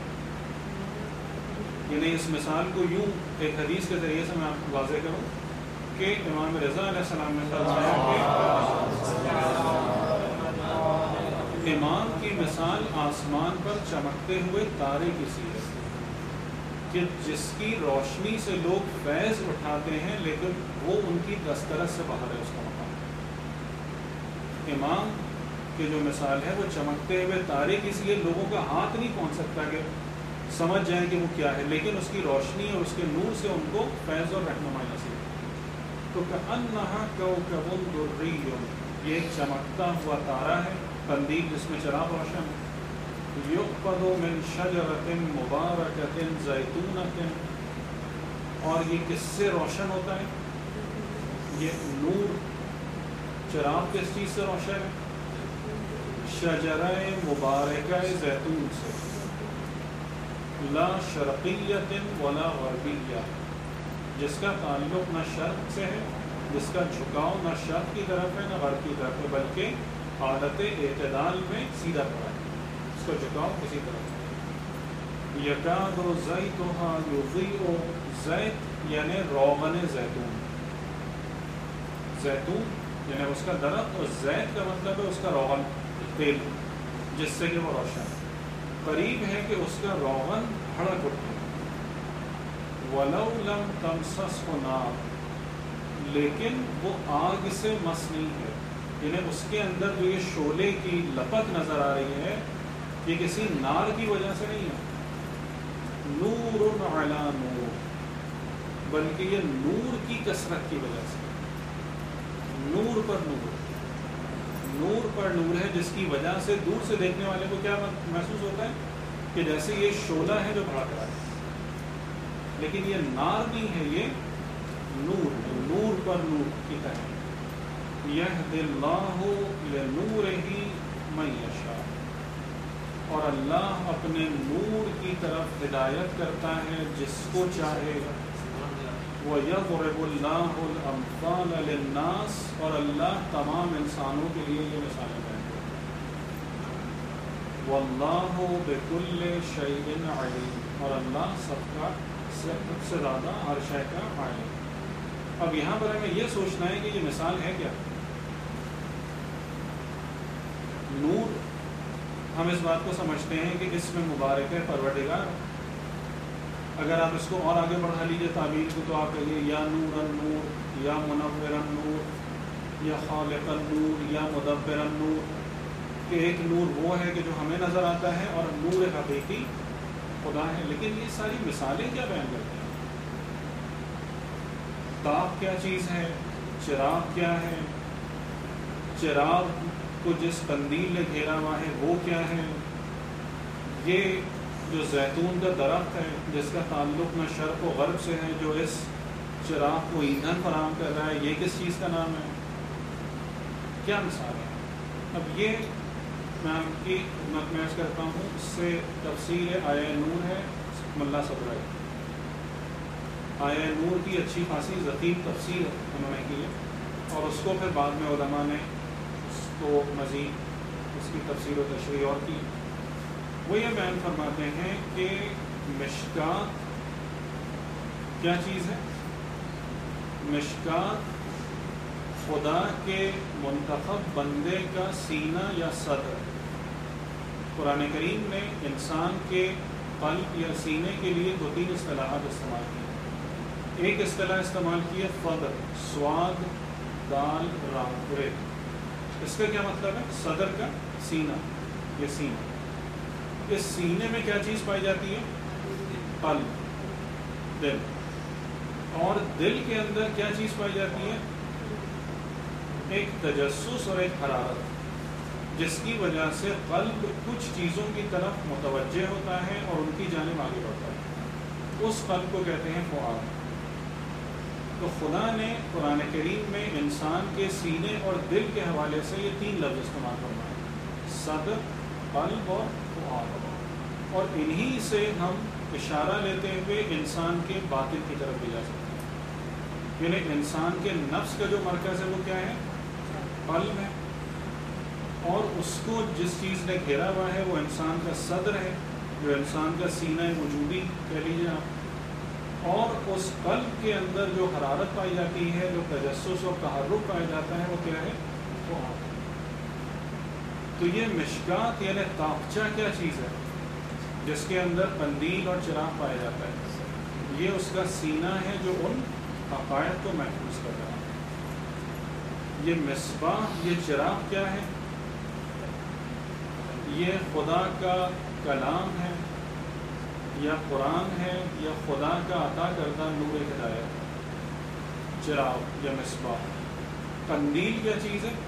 یعنی اس مثال کو یوں ایک حدیث کے ذریعے سے میں آپ کو واضح کروں کہ امام رضا علیہ السلام نے فرمایا کہ امام کی مثال آسمان پر چمکتے ہوئے تارے کی سی ہے، کہ جس کی روشنی سے لوگ فیض اٹھاتے ہیں لیکن وہ ان کی دسترس سے باہر ہے اس کا مقام. امام کی جو مثال ہے وہ چمکتے ہوئے تارے کی سی ہے، لوگوں کا ہاتھ نہیں پہنچ سکتا کہ سمجھ جائیں کہ وہ کیا ہے، لیکن اس کی روشنی اور اس کے نور سے ان کو فیض اور رہنمائی نصیب. تو کأنہا کوکب دری، یہ ایک چمکتا ہوا تارا ہے، قندیل جس میں چراغ روشن. یؤخذ من شجرۃ مبارکۃ زیتونۃ، اور یہ کس سے روشن ہوتا ہے؟ یہ نور چراغ کس چیز سے روشن ہے؟ شجرہ مبارکہ زیتون سے. لا شرقیت ولا غربیہ، جس کا تعلق نہ شرق سے ہے، جس کا جھکاؤ نہ شرق کی طرف ہے نہ غرب کی طرف ہے، بلکہ حالت اعتدال میں سیدھا پڑا ہے، اس کا جھکاؤ کسی طرف ہے۔ یکاد زیتها یضیء، زیت یعنی روغن زیتون، زیتون یعنی اس کا درخت، اور زیت کا مطلب ہے اس کا روغن، تیل، جس سے کہ وہ روشن ہے، قریب ہے کہ اس کا روغن بھڑک اٹھے۔ وَلَوْ لَمْ تَمْسَسْهُ نَارٌ، لیکن وہ آگ سے مس نہیں ہے، یعنی اس کے اندر جو یہ شعلے کی لپٹ نظر آ رہی ہے یہ کسی نار کی وجہ سے نہیں ہے، نور علی نور، بلکہ یہ نور کی کثرت کی وجہ سے، نور پر نور، نور پر نور ہے، جس کی وجہ سے دور سے دیکھنے والے کو کیا محسوس ہوتا ہے کہ جیسے یہ شعلہ ہے جو بھڑک رہا ہے، لیکن یہ نار نہیں ہے، یہ نور ہے، نور پر نور کی طرح۔ یہدی اللہ لنورہ من یشاء، اور اللہ اپنے نور کی طرف ہدایت کرتا ہے جس کو چاہے۔ وَيَضْرِبُ اللَّهُ الْأَمْثَالَ لِلنَّاسِ، اور اللہ تمام انسانوں کے لیے یہ مثالیں بیان کرتا ہے۔ وَاللَّهُ بِكُلِّ شَيْءٍ عَلِيمٌ، اور اللہ سب سے زیادہ ہر شے کا عالم۔ اب یہاں پر ہمیں یہ سوچنا ہے کہ یہ مثال ہے کیا؟ نور، ہم اس بات کو سمجھتے ہیں کہ اس میں مبارک ہے پروردگار۔ اگر آپ اس کو اور آگے بڑھا لیجیے تعبیر کو، تو آپ کہیے یا نور النور، یا منور النور، یا خالق النور، یا مدبر النور، کہ ایک نور وہ ہے کہ جو ہمیں نظر آتا ہے، اور نور حقیقی خدا ہے۔ لیکن یہ ساری مثالیں کیا بیان کرتی ہیں؟ تاب کیا چیز ہے، چراغ کیا ہے، چراغ کو جس قندیل نے گھیرا ہوا ہے وہ کیا ہے، یہ جو زیتون کا درخت ہے جس کا تعلق نہ شرق و غرب سے ہے، جو اس چراغ کو ایندھن فراہم کر رہا ہے، یہ کس چیز کا نام ہے؟ کیا مثال ہے؟ اب یہ میں آپ کی خدمت میں عرض کرتا ہوں، اس سے تفسیر آیہ نور ہے ملا صبرائی، آیہ نور کی اچھی خاصی ضخیم تفسیر انہوں نے کی ہے، اور اس کو پھر بعد میں علماء نے اس کو مزید اس کی تفسیر و تشریح اور کی۔ وہ یہ بیان فرماتے ہیں کہ مشکات کیا چیز ہے؟ مشکات خدا کے منتخب بندے کا سینہ یا صدر۔ قرآن کریم نے انسان کے قلب یا سینے کے لیے 2-3 اصطلاحات استعمال کی۔ ایک اصطلاح استعمال کی ہے صدر، سواد دال رام رے، اس کا کیا مطلب ہے؟ صدر کا سینہ، یہ سینہ، اس سینے میں کیا چیز پائی جاتی ہے؟ قلب، دل، اور دل کے اندر کیا چیز پائی جاتی ہے؟ ایک تجسس اور ایک حرارت، جس کی وجہ سے قلب کچھ چیزوں کی طرف متوجہ ہوتا ہے اور ان کی جانب آگے بڑھتا ہے، اس قلب کو کہتے ہیں فؤاد۔ تو خدا نے قرآن کریم میں انسان کے سینے اور دل کے حوالے سے یہ 3 لفظ استعمال فرمائے، صدر، قلب اور فؤاد، اور انہی سے ہم اشارہ لیتے ہوئے انسان کے باطن کی طرف بھی جا سکتے ہیں، یعنی انسان کے نفس کا جو مرکز ہے وہ کیا ہے؟ قلب ہے، اور اس کو جس چیز نے گھیرا ہوا ہے وہ انسان کا صدر ہے، جو انسان کا سینہ وجودی کہہ لیجیے آپ، اور اس قلب کے اندر جو حرارت پائی جاتی ہے، جو تجسس اور تحرک پایا جاتا ہے، وہ کیا ہے؟ وہ آگ۔ تو یہ مشکات یعنی تاقچہ کیا چیز ہے؟ جس کے اندر قندیل اور چراغ پایا جاتا ہے، یہ اس کا سینہ ہے جو ان حقائق کو محفوظ کر رہا ہے۔ یہ مصباح، یہ چراغ کیا ہے؟ یہ خدا کا کلام ہے، یا قرآن ہے، یا خدا کا عطا کردہ نور ہدایت، چراغ یا مصباح۔ قندیل کیا چیز ہے؟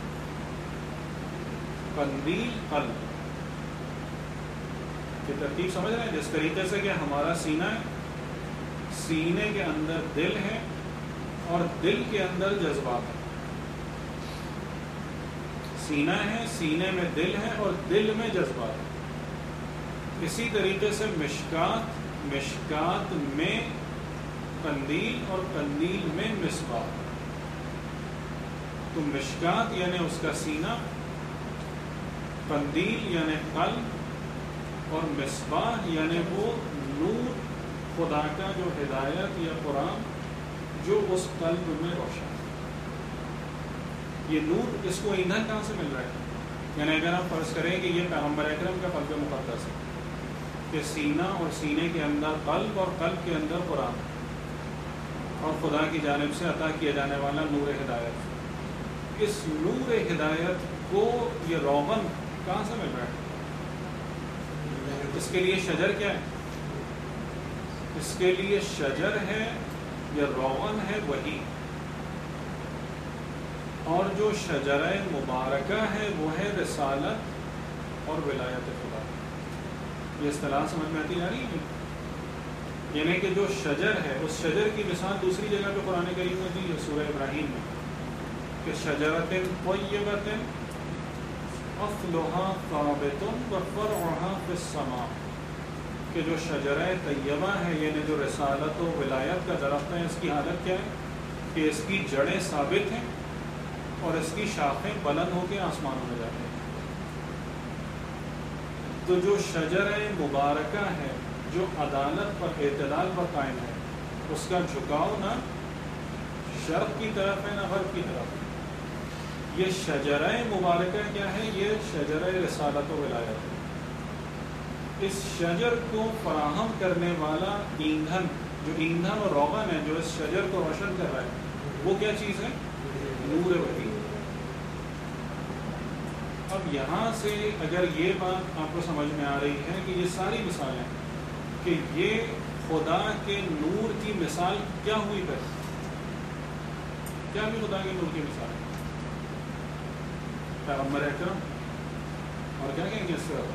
قندیل قلب کی ترتیب سمجھ رہے ہیں؟ جس طریقے سے کہ ہمارا سینہ ہے، سینے کے اندر دل ہے، اور دل کے اندر جذبات ہیں۔ سینہ ہے، سینے میں دل ہے، اور دل میں جذبات ہیں۔ اسی طریقے سے مشکات میں قندیل اور قندیل میں مصباح. تو مشکات یعنی اس کا سینہ، قندیل یعنی قلب، اور مصباح یعنی وہ نور خدا کا جو ہدایت یا قرآن جو اس قلب میں روشن ہے. یہ نور اس کو ایندھن کہاں سے مل رہا ہے؟ یعنی اگر آپ فرض کریں کہ یہ پیغمبر اکرم کا قلب مقدس ہے کہ سینہ اور سینے کے اندر قلب اور قلب کے اندر قرآن اور خدا کی جانب سے عطا کیا جانے والا نور ہدایت، اس نور ہدایت کو یہ روغن کہاں سے مل رہا ہے؟ اس کے لیے شجر کیا ہے؟ اس کے لیے شجر ہے یا روغن ہے وہی. اور جو شجرہ مبارکہ ہے وہ ہے رسالت اور ولایت خدا. یہ اصطلاح سمجھ میں آتی جا رہی ہے؟ یعنی کہ جو شجر ہے اس شجر کی مثال دوسری جگہ پہ قرآن کریم میں دی ہے سورہ ابراہیم میں کہ شجرۃ طیبۃ اصلھا ثابت وفرعھا فی السماء، کہ جو شجرہ طیبہ ہے یعنی جو رسالت و ولایت کا درخت ہے اس کی حالت کیا ہے کہ اس کی جڑیں ثابت ہیں اور اس کی شاخیں بلند ہو کے آسمانوں میں جاتے ہیں. تو جو شجرہ مبارکہ ہے جو عدالت پر اعتدال پر قائم ہے اس کا جھکاؤ نہ شرق کی طرف ہے نہ غرب کی طرف ہے. یہ شجرہ مبارکہ کیا ہے؟ یہ شجرہ رسالت و ولایت ہے. اس شجر کو فراہم کرنے والا ایندھن، جو ایندھن اور روغن ہے جو اس شجر کو روشن کر رہا ہے، وہ کیا چیز ہے؟ نور وحی. اب یہاں سے اگر یہ بات آپ کو سمجھ میں آ رہی ہے کہ یہ ساری مثالیں کہ یہ خدا کے نور کی مثال کیا ہوئی پھر؟ کیا بھی خدا کے نور کی مثال ہے؟ پیغمبر اکرم. اور کیا کہیں گے اس طرح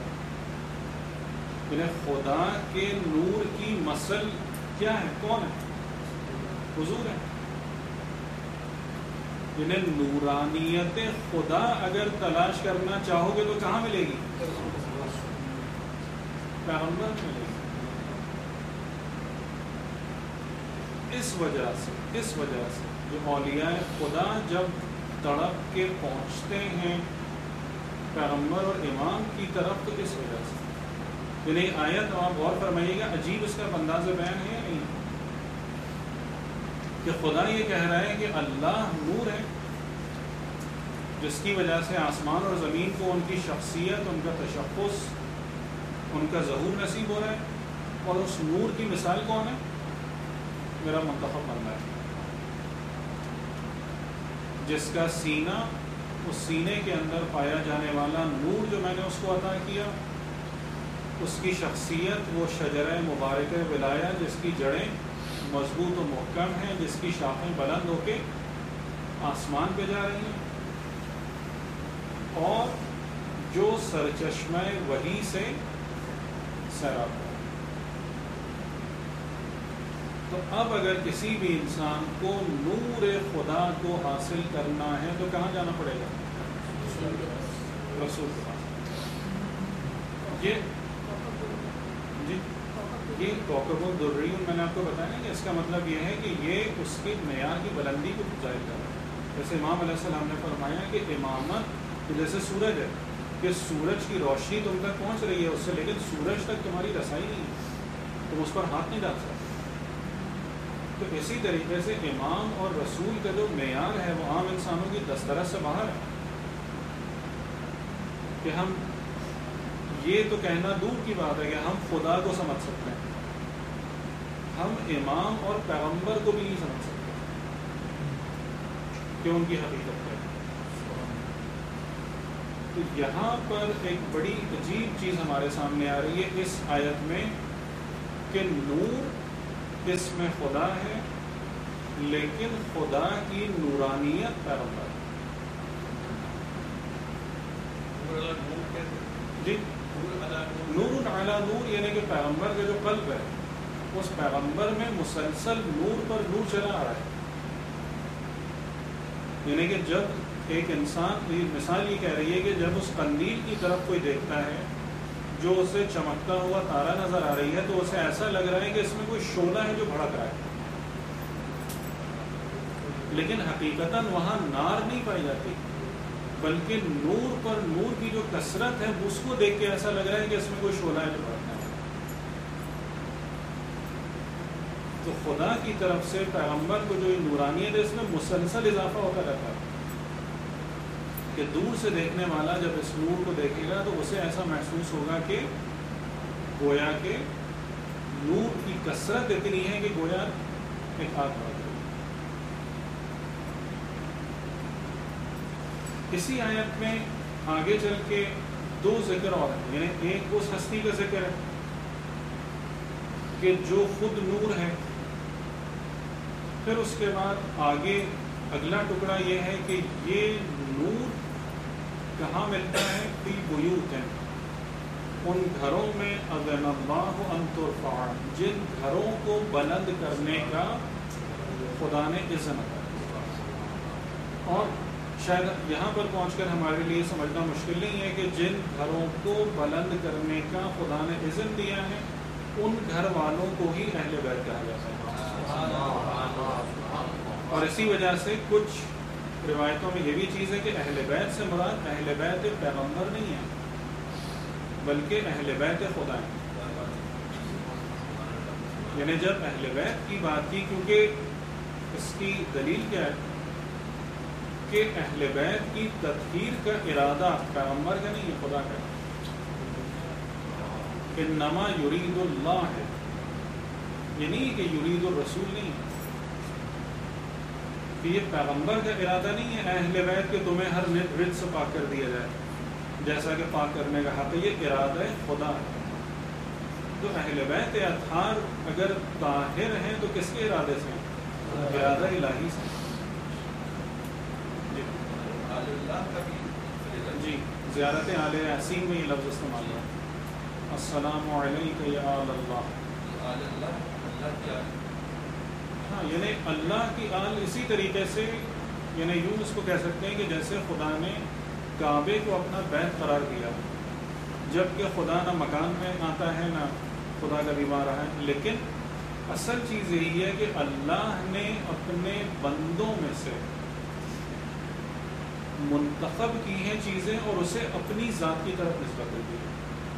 خدا کے نور کی مثل کیا ہے؟ کون ہے؟ حضور ہے. یعنی نورانیت خدا اگر تلاش کرنا چاہو گے تو کہاں ملے گی؟ پیغمبر ملے گی. اس وجہ سے جو اولیاء خدا جب تڑپ کے پہنچتے ہیں پیغمبر اور امام کی طرف تو اس وجہ سے، یعنی آیت آپ غور فرمائیے گا عجیب اس کا انداز بیان ہے یا نہیں کہ خدا یہ کہہ رہا ہے کہ اللہ نور ہے جس کی وجہ سے آسمان اور زمین کو ان کی شخصیت، ان کا تشخص، ان کا ظہور نصیب ہو رہا ہے. اور اس نور کی مثال کون ہے؟ میرا منتخب بندہ ہے جس کا سینہ، اس سینے کے اندر پایا جانے والا نور جو میں نے اس کو عطا کیا، اس کی شخصیت وہ شجرہ مبارکہ ولایت جس کی جڑیں مضبوط و محکم ہیں، جس کی شاخیں بلند ہو کے آسمان پہ جا رہی ہیں، اور جو سرچشمہ وحی سے سیراب ہے. تو اب اگر کسی بھی انسان کو نور خدا کو حاصل کرنا ہے تو کہاں جانا پڑے گا؟ رسول کے پاس. یہ کوكب الدری میں نے آپ کو بتایا کہ اس کا مطلب یہ ہے کہ یہ اس کے معیار کی بلندی کو ظاہر کر رہا ہے. جیسے امام علیہ السلام نے فرمایا کہ امامت جیسے سورج ہے کہ سورج کی روشنی تم تک پہنچ رہی ہے اس سے، لیکن سورج تک تمہاری رسائی نہیں ہے، تم اس پر ہاتھ نہیں ڈال سکتے. تو اسی طریقے سے امام اور رسول کا جو معیار ہے وہ عام انسانوں کی دسترس سے باہر ہے کہ ہم یہ تو کہنا دور کی بات ہے کہ ہم خدا کو سمجھ سکتے ہیں، ہم امام اور پیغمبر کو بھی نہیں سمجھ سکتے کہ ان کی حقیقت ہے. تو یہاں پر ایک بڑی عجیب چیز ہمارے سامنے آ رہی ہے اس آیت میں کہ نور اس میں خدا ہے لیکن خدا کی نورانیت پیغمبر ہے. جی نور علی نور یعنی کہ پیغمبر کا جو قلب ہے اس پیغمبر میں مسلسل نور پر نور چلا آ رہا ہے. یعنی کہ جب ایک انسان، مثال یہ کہہ رہی ہے کہ جب اس قندیل کی طرف کوئی دیکھتا ہے جو اسے چمکتا ہوا تارا نظر آ رہی ہے تو اسے ایسا لگ رہا ہے کہ اس میں کوئی شعلہ ہے جو بھڑک رہا ہے، لیکن حقیقتاً وہاں نار نہیں پائی جاتی، بلکہ نور پر نور کی جو کثرت ہے اس کو دیکھ کے ایسا لگ رہا ہے کہ اس میں کوئی شعلہ ہے جو بھڑکتا ہے۔ تو خدا کی طرف سے پیغمبر کو جو نورانیت ہے اس میں مسلسل اضافہ ہوتا رہتا ہے کہ دور سے دیکھنے والا جب اس نور کو دیکھے گا تو اسے ایسا محسوس ہوگا کہ گویا کہ نور کی کثرت اتنی ہے کہ گویا ایک آگ بڑھ گئی۔ اسی آیت میں آگے چل کے دو ذکر اور ہیں، یعنی ایک اس ہستی کا ذکر ہے کہ جو خود نور ہے، پھر اس کے بعد آگے اگلا ٹکڑا یہ ہے کہ یہ نور کہاں ملتا ہے؟ فی بیوت، ان گھروں میں اذن اللہ ان ترفع، جن گھروں کو بلند کرنے کا خدا نے اذن دیا۔ اور شاید یہاں پر پہنچ کر ہمارے لیے سمجھنا مشکل نہیں ہے کہ جن گھروں کو بلند کرنے کا خدا نے اذن دیا ہے ان گھر والوں کو ہی اہل بیت کہا جاتا ہے۔ اور اسی وجہ سے کچھ روایتوں میں یہ بھی چیز ہے کہ اہل بیت سے مراد اہل بیت پیغمبر نہیں ہے بلکہ اہل بیت خدا ہے۔ یعنی جب اہل بیت کی بات کی، کیونکہ اس کی دلیل کیا ہے کہ اہل بیت کی تطہیر کا ارادہ پیغمبر کا نہیں ہے، خدا کا ہے۔ انما یرید اللہ ہے، یہ نہیں کہ یرید الرسول نہیں ہے، کہ یہ پیغمبر کا ارادہ نہیں ہے اہل بیت کہ تمہیں ہر رد سے پاک کر دیا جائے جیسا کہ پاک کرنے کا حق ہے، یہ ارادہ خدا ہے۔ تو اہل بیت اطہار اگر طاہر ہیں تو کس کے ارادے سے ہیں؟ ارادہ الہی سے۔ جی، زیارت آل یاسین میں یہ لفظ استعمال ہوا، السلام علیکم یا آل اللہ۔ ہاں، یعنی اللہ کی آل اسی طریقے سے، یعنی یوں اس کو کہہ سکتے ہیں کہ جیسے خدا نے کعبے کو اپنا بیت قرار دیا، جبکہ خدا نہ مکان میں آتا ہے نہ خدا کا بیمار ہے، لیکن اصل چیز یہی ہے کہ اللہ نے اپنے بندوں میں سے منتخب کی ہیں چیزیں اور اسے اپنی ذات کی طرف نسبت دی ہے۔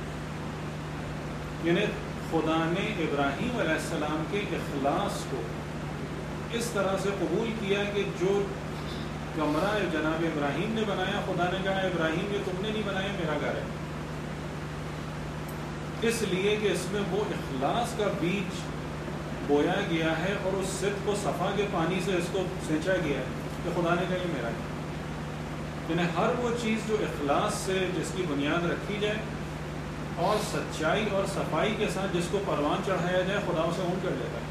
یعنی خدا نے ابراہیم علیہ السلام کے اخلاص کو اس طرح سے قبول کیا کہ جو کمرہ جناب ابراہیم نے بنایا، خدا نے کہا ابراہیم یہ تم نے نہیں بنایا، میرا گھر ہے، اس لیے کہ اس میں وہ اخلاص کا بیج بویا گیا ہے اور اس صدق و صفا کے پانی سے اس کو سینچا گیا ہے کہ خدا نے کہا یہ میرا ہے۔ یعنی ہر وہ چیز جو اخلاص سے جس کی بنیاد رکھی جائے اور سچائی اور صفائی کے ساتھ جس کو پروان چڑھایا جائے، خدا اسے اون کر لیتا ہے۔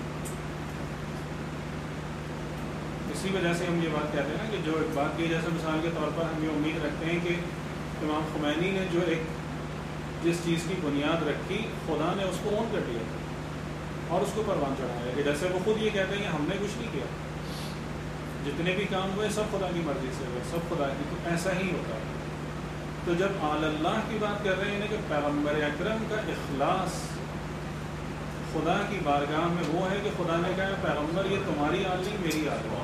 اسی وجہ سے ہم یہ بات کہتے ہیں نا کہ جو ایک بات کی، جیسے مثال کے طور پر ہم یہ امید رکھتے ہیں کہ امام خمینی نے جو ایک جس چیز کی بنیاد رکھی، خدا نے اس کو اون کر دیا اور اس کو پروان چڑھایا، کہ جیسے وہ خود یہ کہتے ہیں کہ ہم نے کچھ نہیں کیا، جتنے بھی کام ہوئے سب خدا کی مرضی سے ہوئے، سب خدا کی، تو ایسا ہی ہوتا ہے۔ تو جب آل اللہ کی بات کر رہے ہیں کہ پیغمبر اکرم کا اخلاص خدا کی بارگاہ میں وہ ہے کہ خدا نے کہا پیغمبر یہ تمہاری آل نہیں، میری آل ہے۔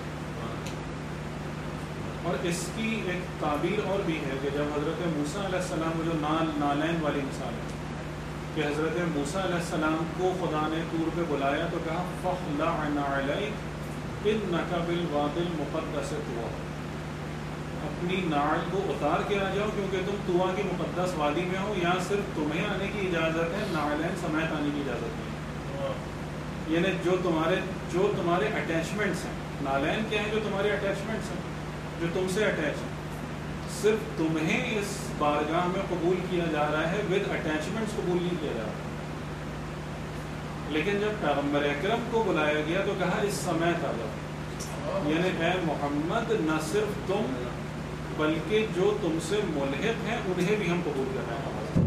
اور اس کی ایک تعبیر اور بھی ہے کہ جب حضرت موسیٰ علیہ السلام جو نالین والی مثال ہے کہ حضرت موسیٰ علیہ السلام کو خدا نے طور پہ بلایا تو کہا فَخْلَعْ نَعْلَيْكَ إِنَّكَ بِالْوَادِ الْمُقَدَّسِ طُوَىٰ، اپنی نعل کو اتار کے آ جاؤ کیونکہ تم طویٰ کی مقدس وادی میں ہو، یہاں صرف تمہیں آنے کی اجازت ہے، نعلین سمیت آنے کی اجازت نہیں۔ یعنی جو تمہارے اٹیچمنٹس ہیں، نالین کیا ہیں؟ جو تمہارے اٹیچمنٹس ہیں، جو تم سے اٹیچ ہیں، صرف تمہیں اس بارگاہ میں قبول کیا جا رہا ہے، ود اٹیچمنٹس قبول نہیں کیا جا رہا۔ لیکن جب پیغمبر اکرم کو بلایا گیا تو کہا اس سمیت آ جاؤ، یعنی اے محمد نہ صرف تم بلکہ جو تم سے ملحق ہیں انہیں بھی ہم قبول کر رہے ہیں۔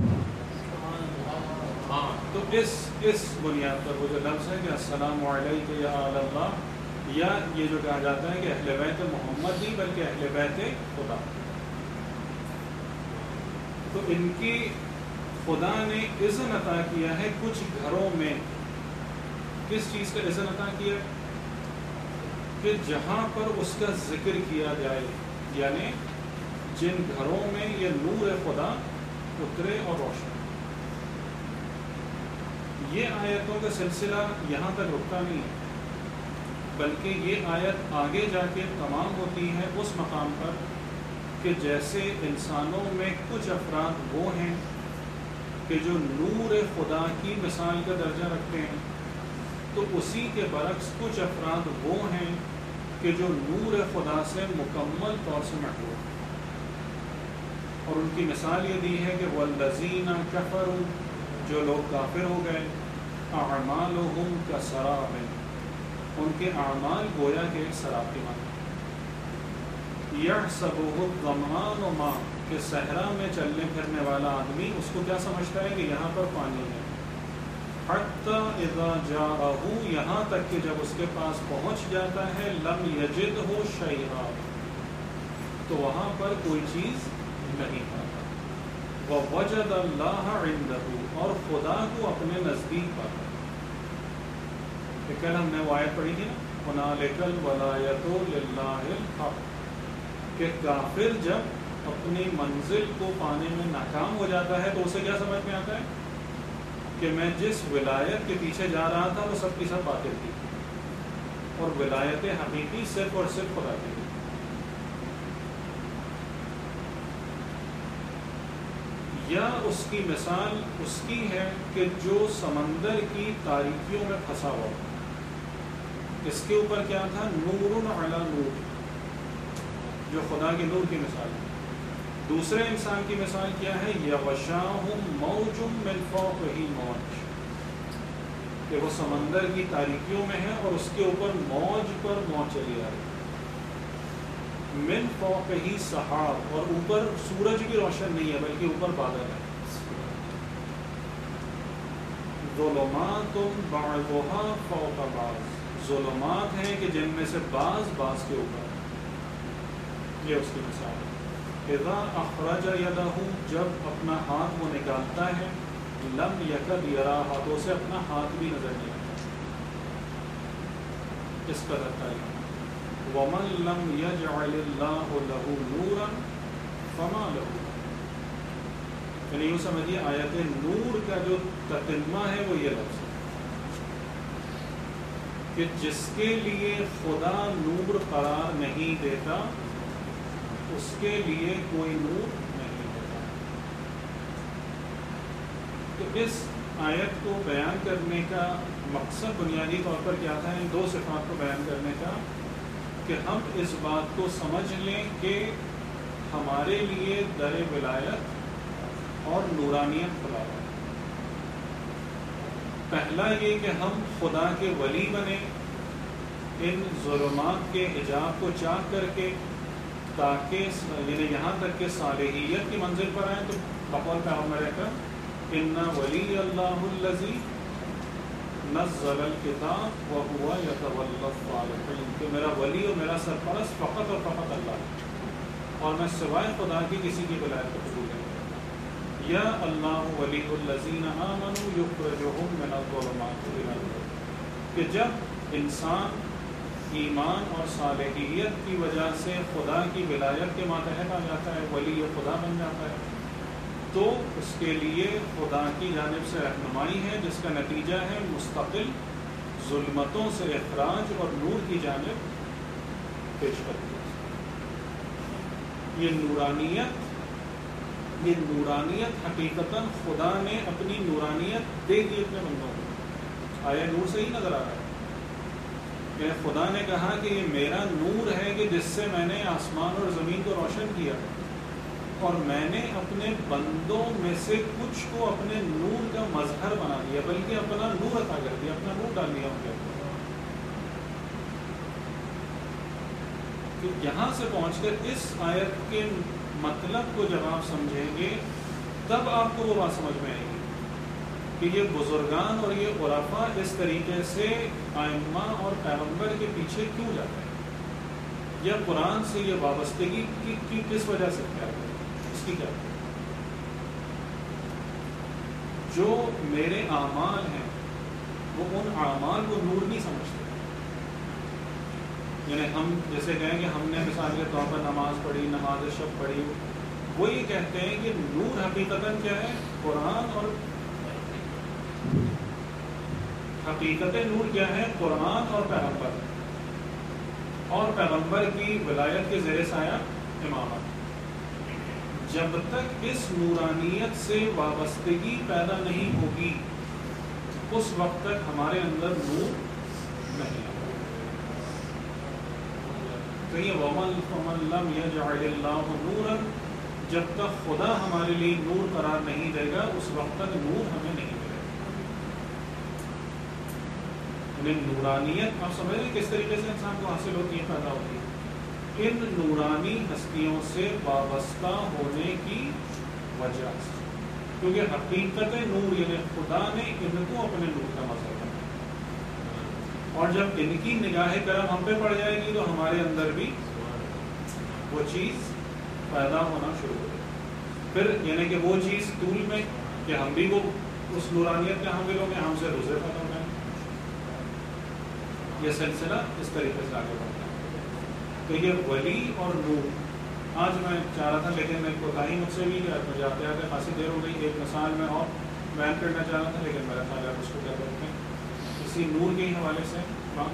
تو اس بنیاد پر وہ جو لفظ ہے کہ السلام علیکم یا آل اللہ، یا یہ جو کہا جاتا ہے کہ اہل بیت محمد نہیں بلکہ اہل بیت خدا، تو ان کی خدا نے اذن عطا کیا ہے کچھ گھروں میں. کس چیز کا اذن عطا کیا ہے؟ کہ جہاں پر اس کا ذکر کیا جائے، یعنی جن گھروں میں یہ نور خدا اترے اور روشن. یہ آیتوں کا سلسلہ یہاں تک رکتا نہیں ہے، بلکہ یہ آیت آگے جا کے تمام ہوتی ہے اس مقام پر کہ جیسے انسانوں میں کچھ افراد وہ ہیں کہ جو نور خدا کی مثال کا درجہ رکھتے ہیں، تو اسی کے برعکس کچھ افراد وہ ہیں کہ جو نور خدا سے مکمل طور سے محروم ہیں. اور ان کی مثال یہ دی ہے کہ والذین کفروا، جو لوگ کافر ہو گئے، اعمالهم کسراب، ان کے اعمال گویا کہ ایک سراب کی مانند. یحسبہ الظمآن ماء، کہ صحرا میں چلنے پھرنے والا آدمی اس کو کیا سمجھتا ہے کہ یہاں پر پانی ہے. حتی اذا جاءہ، یہاں تک کہ جب اس کے پاس پہنچ جاتا ہے، لم یجدہ شیئا، تو وہاں پر کوئی چیز نہیں پاتا. ووجد اللہ عندہ، اور خدا کو اپنے نزدیک پاتا. کل ہم نے وہ آیت پڑھی تھی نا، ہنالک الولایۃ للہ الحق، کہ کافر جب اپنی منزل کو پانے میں ناکام ہو جاتا ہے تو اسے کیا سمجھ میں آتا ہے کہ میں جس ولایت کے پیچھے جا رہا تھا وہ سب کی سب باطل تھی، اور ولایت حقیقی صرف اور صرف خدا کی. یا اس کی مثال اس کی ہے کہ جو سمندر کی تاریکیوں میں پھنسا ہوا. اس کے اوپر کیا تھا؟ نور علی نور، جو خدا کے نور کی مثال ہے. دوسرے انسان کی مثال کیا ہے؟ یغشاہم موج من فوقہ موج، کہ وہ سمندر کی تاریکیوں میں ہے اور اس کے اوپر موج پر موج چلی آ رہی. من فوقہ سحاب، اور اوپر سورج بھی روشن نہیں ہے بلکہ اوپر بادل ہے. ظلمات بعضها فوق بعض، ظلمات ہیں کہ جن میں سے بعض کے اوپر. یہ اس کی مثال ہے. اذا اخرج یدہ، جب اپنا ہاتھ وہ نکالتا ہے، لم یکد یرا، ہاتھوں سے اپنا ہاتھ بھی نظر نہیں آتا. اس قدر تعلیم. ومن لم یجعل اللہ لہ نورا فما لہ، یعنی یوں سمجھیے آیت نور کا جو تتمہ ہے وہ یہ لفظ ہے کہ جس کے لیے خدا نور قرار نہیں دیتا اس کے لیے کوئی نور نہیں ہوتا. تو اس آیت کو بیان کرنے کا مقصد بنیادی طور پر کیا تھا؟ ان دو صفات کو بیان کرنے کا کہ ہم اس بات کو سمجھ لیں کہ ہمارے لیے در ولایت اور نورانیت کھلا ہے. پہلا یہ کہ ہم خدا کے ولی بنیں ان ظلمات کے حجاب کو چاک کر کے، تاکہ یعنی یہاں تک کہ صالحیت کی منزل پر آئیں. تو بقول پیغمبر اکرم ان ولی اللہ الذی نزل الکتاب وهو یتولی الصالحین، کہ میرا ولی اور میرا سرپرست فقط اور فقط اللہ ہے، اور میں سوائے خدا کی کسی کی ولایت کو قبول نہیں کرتا. یا اللہ ولی الذین آمنوا یخرجهم من الظلمات الی النور، کہ جب انسان ایمان اور صالحیت کی وجہ سے خدا کی ولایت کے ماتحت آ جاتا ہے، ولی خدا بن جاتا ہے، تو اس کے لیے خدا کی جانب سے رہنمائی ہے جس کا نتیجہ ہے مستقل ظلمتوں سے اخراج اور نور کی جانب پیش کرتی ہے. یہ نورانیت حقیقتاً خدا نے اپنی نورانیت دے دی اپنے بندوں کو. آیا نور سے ہی نظر آ رہا ہے کہ خدا نے کہا کہ یہ میرا نور ہے کہ جس سے میں نے آسمان اور زمین کو روشن کیا، اور میں نے اپنے بندوں میں سے کچھ کو اپنے نور کا مظہر بنا دیا، بلکہ اپنا نور عطا کر دیا، اپنا نور ڈال دیا ان کے اوپر. تو یہاں سے پہنچ کر اس آیت کے مطلب کو جب آپ سمجھیں گے تب آپ کو وہ بات سمجھ میں آئے گی کہ یہ بزرگان اور یہ عرفاء اس طریقے سے ائمہ اور پیغمبر کے پیچھے کیوں جاتے ہیں، یا قرآن سے یہ وابستگی کی کس وجہ سے کیا ہے، اس کی کیا ہے. جو میرے اعمال ہیں وہ ان اعمال کو نور نہیں سمجھتے. یعنی ہم جیسے کہیں کہ ہم نے مثال کے طور پر نماز پڑھی، نماز شب پڑھی، وہ یہ کہتے ہیں کہ نور حقیقتاً کیا ہے؟ قرآن. اور حقیقت نور کیا ہے؟ قرآن اور پیغمبر، اور پیغمبر کی ولایت کے زیر سایہ امامت. جب تک اس نورانیت سے وابستگی پیدا نہیں ہوگی اس وقت تک ہمارے اندر نور نہیں آتا. تو یہ وَمَن لَّمْ يَجْعَلِ اللَّهُ نُورًا، جب تک خدا ہمارے لیے نور قرار نہیں دے گا اس وقت تک نور ہمیں نہیں ملے گا. یعنی نورانیت آپ سمجھ رہے ہیں کس طریقے سے انسان کو حاصل ہوتی ہے، پیدا ہوتی ہے؟ ان نورانی ہستیوں سے وابستہ ہونے کی وجہ سے، کیونکہ حقیقت نور یعنی خدا نے ان کو اپنے نور کا مظہر بنایا. اور جب ان کی نگاہ کرم ہم پہ پڑ جائے گی تو ہمارے اندر بھی وہ چیز پیدا ہونا شروع ہو جائے. پھر یعنی کہ وہ چیز طول میں کہ ہم بھی وہ اس نورانیت کے حامل ہوں گے، ہم سے دوسرے پیدا ہو جائیں. یہ سلسلہ اس طریقے سے آگے بڑھتا ہے. تو یہ ولی اور نور آج میں چاہ رہا تھا، لیکن میں کوتاہی مجھ سے بھی مجھے آتے آتے خاصی دیر ہو گئی. ایک مثال میں اور بیان کرنا چاہ رہا تھا، لیکن میرا خیال ہے اس کو کیا کرتے ہیں اسی نور کے ہی حوالے سے. ہاں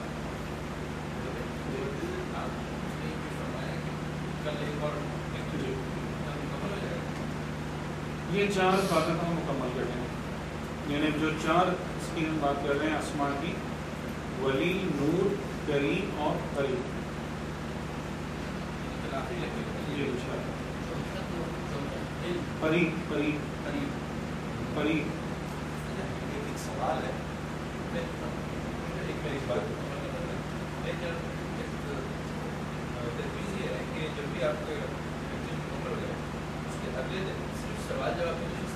یہ 4 باتیں ہم مکمل کر رہے ہیں. یعنی جو 4 اس کی ہم بات کر رہے ہیں اسماء کی، ولی، نور، کریم اور قریب. قریب قریب قریب. ایک سوال ہے، ایک میری بات تجویز یہ ہے کہ جب بھی آپ کو مکمل ہو جائے اس کے اگلے دن صرف سوال جواب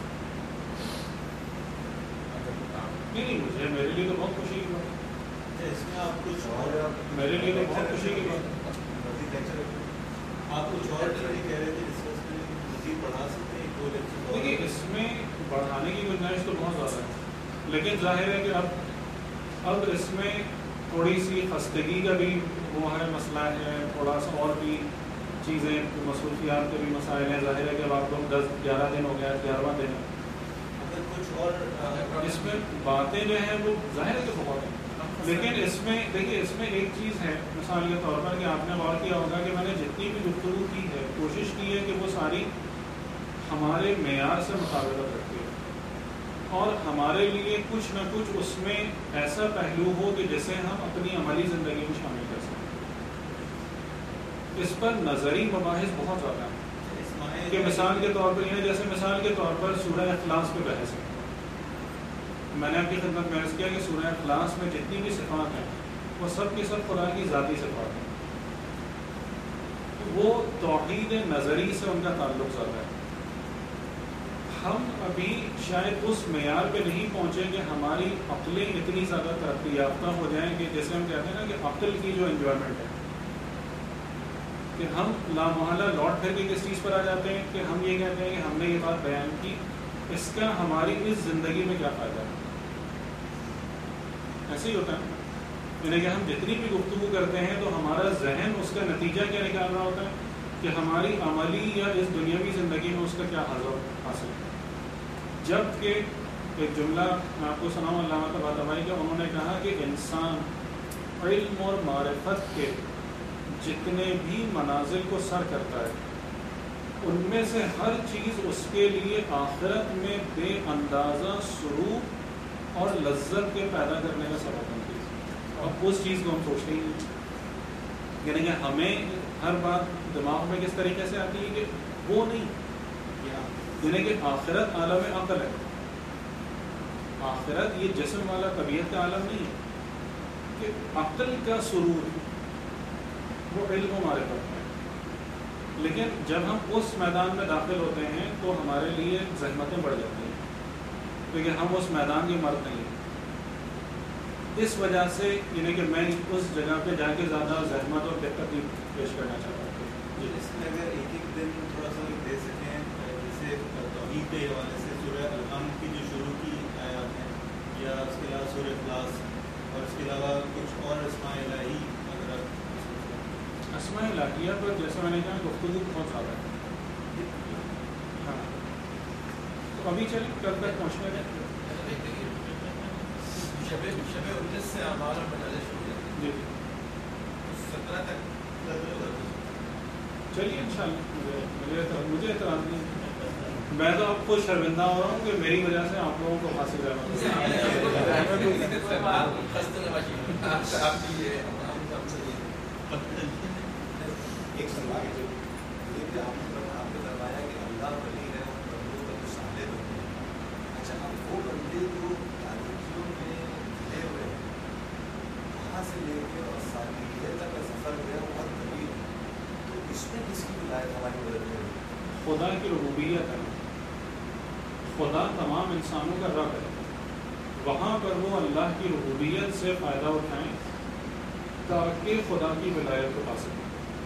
نہیں، مجھے میرے لیے تو بہت خوشی کی بات ہے. اس میں آپ کچھ اور میرے لیے تو بہت خوشی کی بات ہے. آپ کچھ اور کہہ رہے تھے ڈسکس میں مزید بڑھا سکتے ہیں 2 لیکچر. دیکھیے اس میں بڑھانے کی گنجائش تو بہت زیادہ ہے، لیکن ظاہر ہے کہ اب اس میں تھوڑی سی خستگی کا بھی وہ ہے، مسئلہ ہے، تھوڑا سا اور بھی چیزیں، مصروفیات کے بھی مسائل ہیں. ظاہر ہے کہ اب آپ کو 10-11 دن ہو گیا، 11واں دن ہے. اگر کچھ اور اس میں باتیں جو ہیں وہ ظاہر ہے کہ بہت ہیں، لیکن اس میں دیکھیے اس میں ایک چیز ہے مثال کے طور پر کہ آپ نے غور کیا ہوگا کہ میں نے جتنی بھی گفتگو کی ہے کوشش کی ہے کہ وہ ساری ہمارے معیار سے مطابقت رکھتی ہے، اور ہمارے لیے کچھ نہ کچھ اس میں ایسا پہلو ہو کہ جسے ہم اپنی عملی زندگی میں شامل کر سکیں. اس پر نظری مباحث بہت زیادہ ہیں کہ مثال کے طور پر یہ جیسے مثال کے طور پر سورہ اخلاص پہ بحث ہے. میں نے آپ کی خدمت میں عرض کیا کہ سورہ اخلاص میں جتنی بھی صفات ہیں وہ سب کی سب خدا کی ذاتی صفات ہیں. وہ توحید نظری سے ان کا تعلق زیادہ ہے. ہم ابھی شاید اس معیار پہ نہیں پہنچے کہ ہماری عقلیں اتنی زیادہ ترقی یافتہ ہو جائیں کہ جیسے ہم کہتے ہیں نا کہ عقل کی جو انجوائمنٹ ہے کہ ہم لامحالہ لوٹ پھر کے کس چیز پر آ جاتے ہیں کہ ہم یہ کہتے ہیں کہ ہم نے یہ بات بیان کی، اس کا ہماری اس زندگی میں کیا فائدہ ہے. ایسے ہی ہوتا ہے یعنی کہ ہم جتنی بھی گفتگو کرتے ہیں تو ہمارا ذہن اس کا نتیجہ کیا نکال رہا ہوتا ہے کہ ہماری عملی یا اس دنیاوی زندگی میں اس کا کیا حاصل ہے. جب کہ ایک جملہ میں آپ کو سناؤں علامہ طباطبائی کا، انہوں نے کہا کہ انسان علم اور معرفت کے جتنے بھی منازل کو سر کرتا ہے ان میں سے ہر چیز اس کے لیے آخرت میں بے اندازہ سرور اور لذت کے پیدا کرنے کا سبب بنتی ہے. اور اس چیز کو ہم سوچتے ہی نہیں. یعنی کہ ہمیں ہر بات دماغ میں کس طریقے سے آتی ہے کہ وہ نہیں، یعنی کہ آخرت عالم عقل ہے. آخرت یہ جسم والا طبیعت کا عالم نہیں ہے کہ عقل کا سرور وہ علم و معرفت ہے. لیکن جب ہم اس میدان میں داخل ہوتے ہیں تو ہمارے لیے زحمتیں بڑھ جاتی ہیں کیونکہ ہم اس میدان کے مرد نہیں ہیں. اس وجہ سے یعنی کہ میں اس جگہ پہ جا کے زیادہ زحمت اور دقت پیش کرنا چاہتا ہوں. اس میں اگر ایک دن تھوڑا سا دے سکیں جیسے توحید کے حوالے سے سورہ الحمد کی جو شروع کی آیات ہیں یا اس کے علاوہ سورہ اخلاص اور اس کے علاوہ کچھ اور اسماء الہی اگر آپ اسماء الہیہ پر جیسے میں نے کہا گفتگو بہت زیادہ ہے. ہاں تو ابھی چلیں کل تک پہنچنے دیں. شب 19 سے اعمال اور مجالس شروع ہوتے جی ہیں 17 تک چلیے انشاءاللہ مجھے اعتراض نہیں. میں تو آپ کو شرمندہ ہو رہا ہوں کہ میری وجہ سے آپ لوگوں کو حاصل ایک سوال جو یہ کہ آپ نے فرمایا کہ اللہ ولی ہے اور بندوں کا تو صالح بندے ہیں. اچھا اب وہ بندے جو تاریخیوں میں ملے ہوئے ہیں وہاں سے لے کے اور صالحیت تک کا سفر جو ہے وہ بہت طویل ہے, تو اس میں کس کی ولایت ہماری مدد کرے گی؟ خدا کی ربوبیت ہے. خدا تمام انسانوں کا رب ہے. وہاں پر وہ اللہ کی ربوبیت سے فائدہ اٹھائیں تاکہ خدا کی ولایت کو پا سکیں.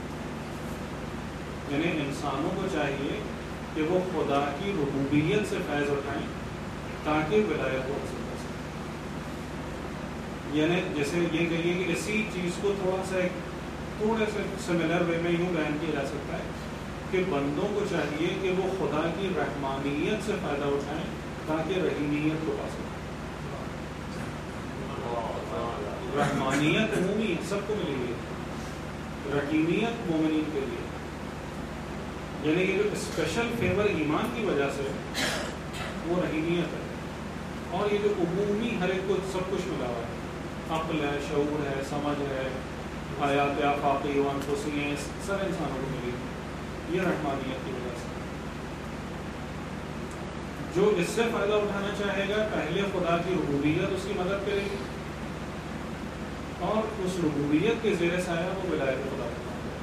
یعنی انسانوں کو چاہیے کہ وہ خدا کی ربوبیت سے فیض اٹھائیں تاکہ ولایت کو حاصل کر سکیں. یعنی جیسے یہ کہیے کہ اسی چیز کو تھوڑے سے سملر وے میں یوں بیان کیا جا سکتا ہے کہ بندوں کو چاہیے کہ وہ خدا کی رحمانیت سے فائدہ اٹھائیں تاکہ رحیمیت کو پا سکیں. رحمانیت عمومی سب کو ملے گی, رحیمیت مومنین کے لیے. یعنی یہ جو اسپیشل فیور ایمان کی وجہ سے وہ رحیمیت ہے, اور یہ جو عمومی ہر ایک کو سب کچھ ملا ہوا ہے, عقل ہے, شعور ہے, سمجھ ہے, حیات آفاقی و انفسی ہیں, سر انسانوں کو ملی. یہ رحمانیت کی وجہ سے جو اس سے فائدہ اٹھانا چاہے گا پہلے خدا کی ربوبیت اس کی مدد کرے گی, اور اس ربوبیت کے زیر سایہ وہ ولایت خدا کا کام کرے.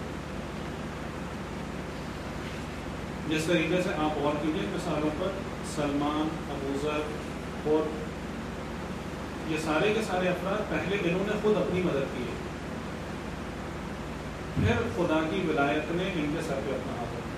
جس طریقے سے آپ غور کیجیے مثالوں پر, سلمان, ابوذر اور یہ سارے کے سارے افراد پہلے انہوں نے خود اپنی مدد کی ہے, پھر خدا کی ولایت نے ان کے سر پہ اپنا ہاتھ رکھا.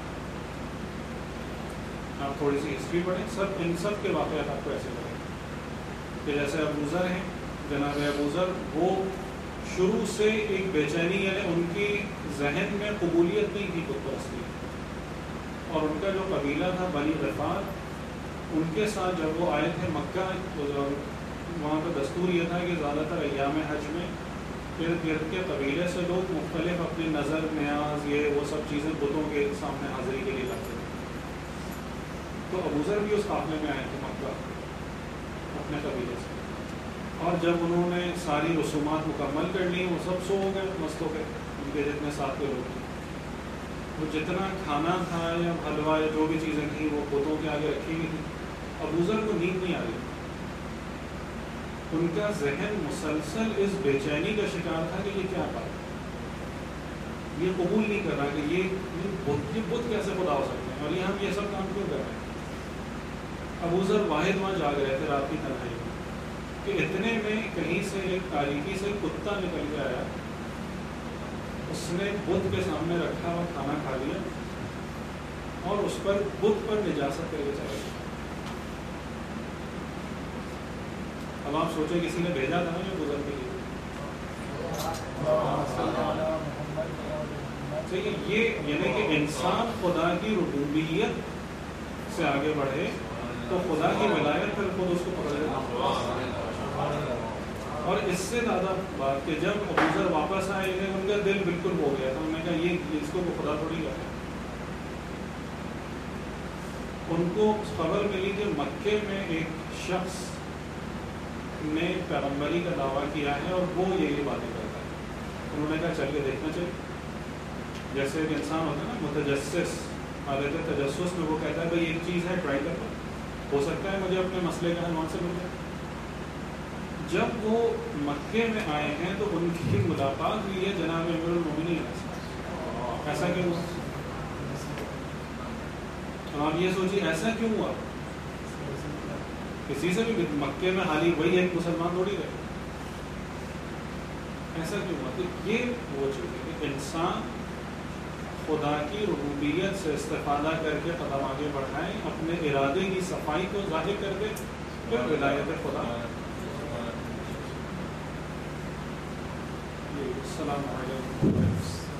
آپ تھوڑی سی ہسٹری پڑھیں, ان سب کے واقعات آپ کو ایسے لگیں کہ جیسے ابوذر ہیں, جناب ابوذر وہ شروع سے ایک بے چینی, یعنی ان کی ذہن میں قبولیت نہیں تھی خود پرستی, اور ان کا جو قبیلہ تھا بنی غفار, ان کے ساتھ جب وہ آئے تھے مکہ, وہاں پہ دستور یہ تھا کہ زیادہ تر ایام حج میں ارد گرد کے قبیلے سے لوگ مختلف اپنی نظر, نیاز, یہ وہ سب چیزیں بتوں کے سامنے حاضری کے لیے لاتے تھے. تو ابوذر بھی اس قافلے میں آئے تھے مکہ اپنے قبیلے سے, اور جب انہوں نے ساری رسومات مکمل کر لی, وہ سب سو ہو گئے مست ہو گئے, ان کے جتنے ساتھ کے لوگ تھے. وہ جتنا کھانا تھا یا حلوہ یا جو بھی چیزیں تھیں وہ بتوں کے آگے رکھی ہوئی تھیں. ابوذر کو نیند نہیں آ رہی, ان کا ذہن مسلسل اس بے چینی کا شکار تھا کہ یہ کیا بات, یہ قبول نہیں کر رہا کہ یہ بت کیسے خدا ہو سکتے ہیں, اور یہ ہم یہ سب کام کیوں کر رہے ہیں. ابوذر واحد وہاں جاگ رہے تھے رات کی تنہائی میں کہ اتنے میں کہیں سے ایک تاریکی سے کتا نکل کے آیا, اس نے بت کے سامنے رکھا اور کھانا کھا لیا, اور اس پر بت پر نجاست کر کے چلا گیا. اب آپ سوچیں کسی نے بھیجا تھا نا یہ گزر کے لیے. یہ یعنی کہ انسان خدا کی ربوبیت سے آگے بڑھے تو خدا کی ولایت پھر خود اس کو پکڑ لیتا. اور اس سے زیادہ بات کہ جب ابوذر واپس آئے تھے ان کا دل بالکل ہو گیا تھا, انہوں نے کہا یہ اس کو خدا تھوڑی ہے. ان کو خبر ملی کہ مکے میں ایک شخص نے پیغمبری کا دعویٰ کیا ہے اور وہ یہ باتیں کرتا ہے. انہوں نے کہا چل کے دیکھنا چاہیے. جیسے ایک انسان ہوتا ہے نا متجسس, حالت تجسس میں وہ کہتا ہے بھائی ایک چیز ہے ٹرائی کرتا ہوں, ہو سکتا ہے مجھے اپنے مسئلے کا حل وہاں سے مل جائے. جب وہ مکے میں آئے ہیں تو ان کی ملاقات ہوئی ہے جناب امیر المومنین. ایسا کیوں ہوا؟ آپ یہ سوچیے ایسا کیوں ہوا؟ کسی سے بھی مکے میں حالی وہی ایک مسلمان تھوڑی رہے, ایسا کیوں ہوا؟ تو یہ وہ چیز ہے کہ انسان خدا کی ربوبیت سے استفادہ کر کے قدم آگے بڑھائیں، اپنے ارادے کی صفائی کو ظاہر کر دیں، پھر ولایت خدا. السلام علیکم.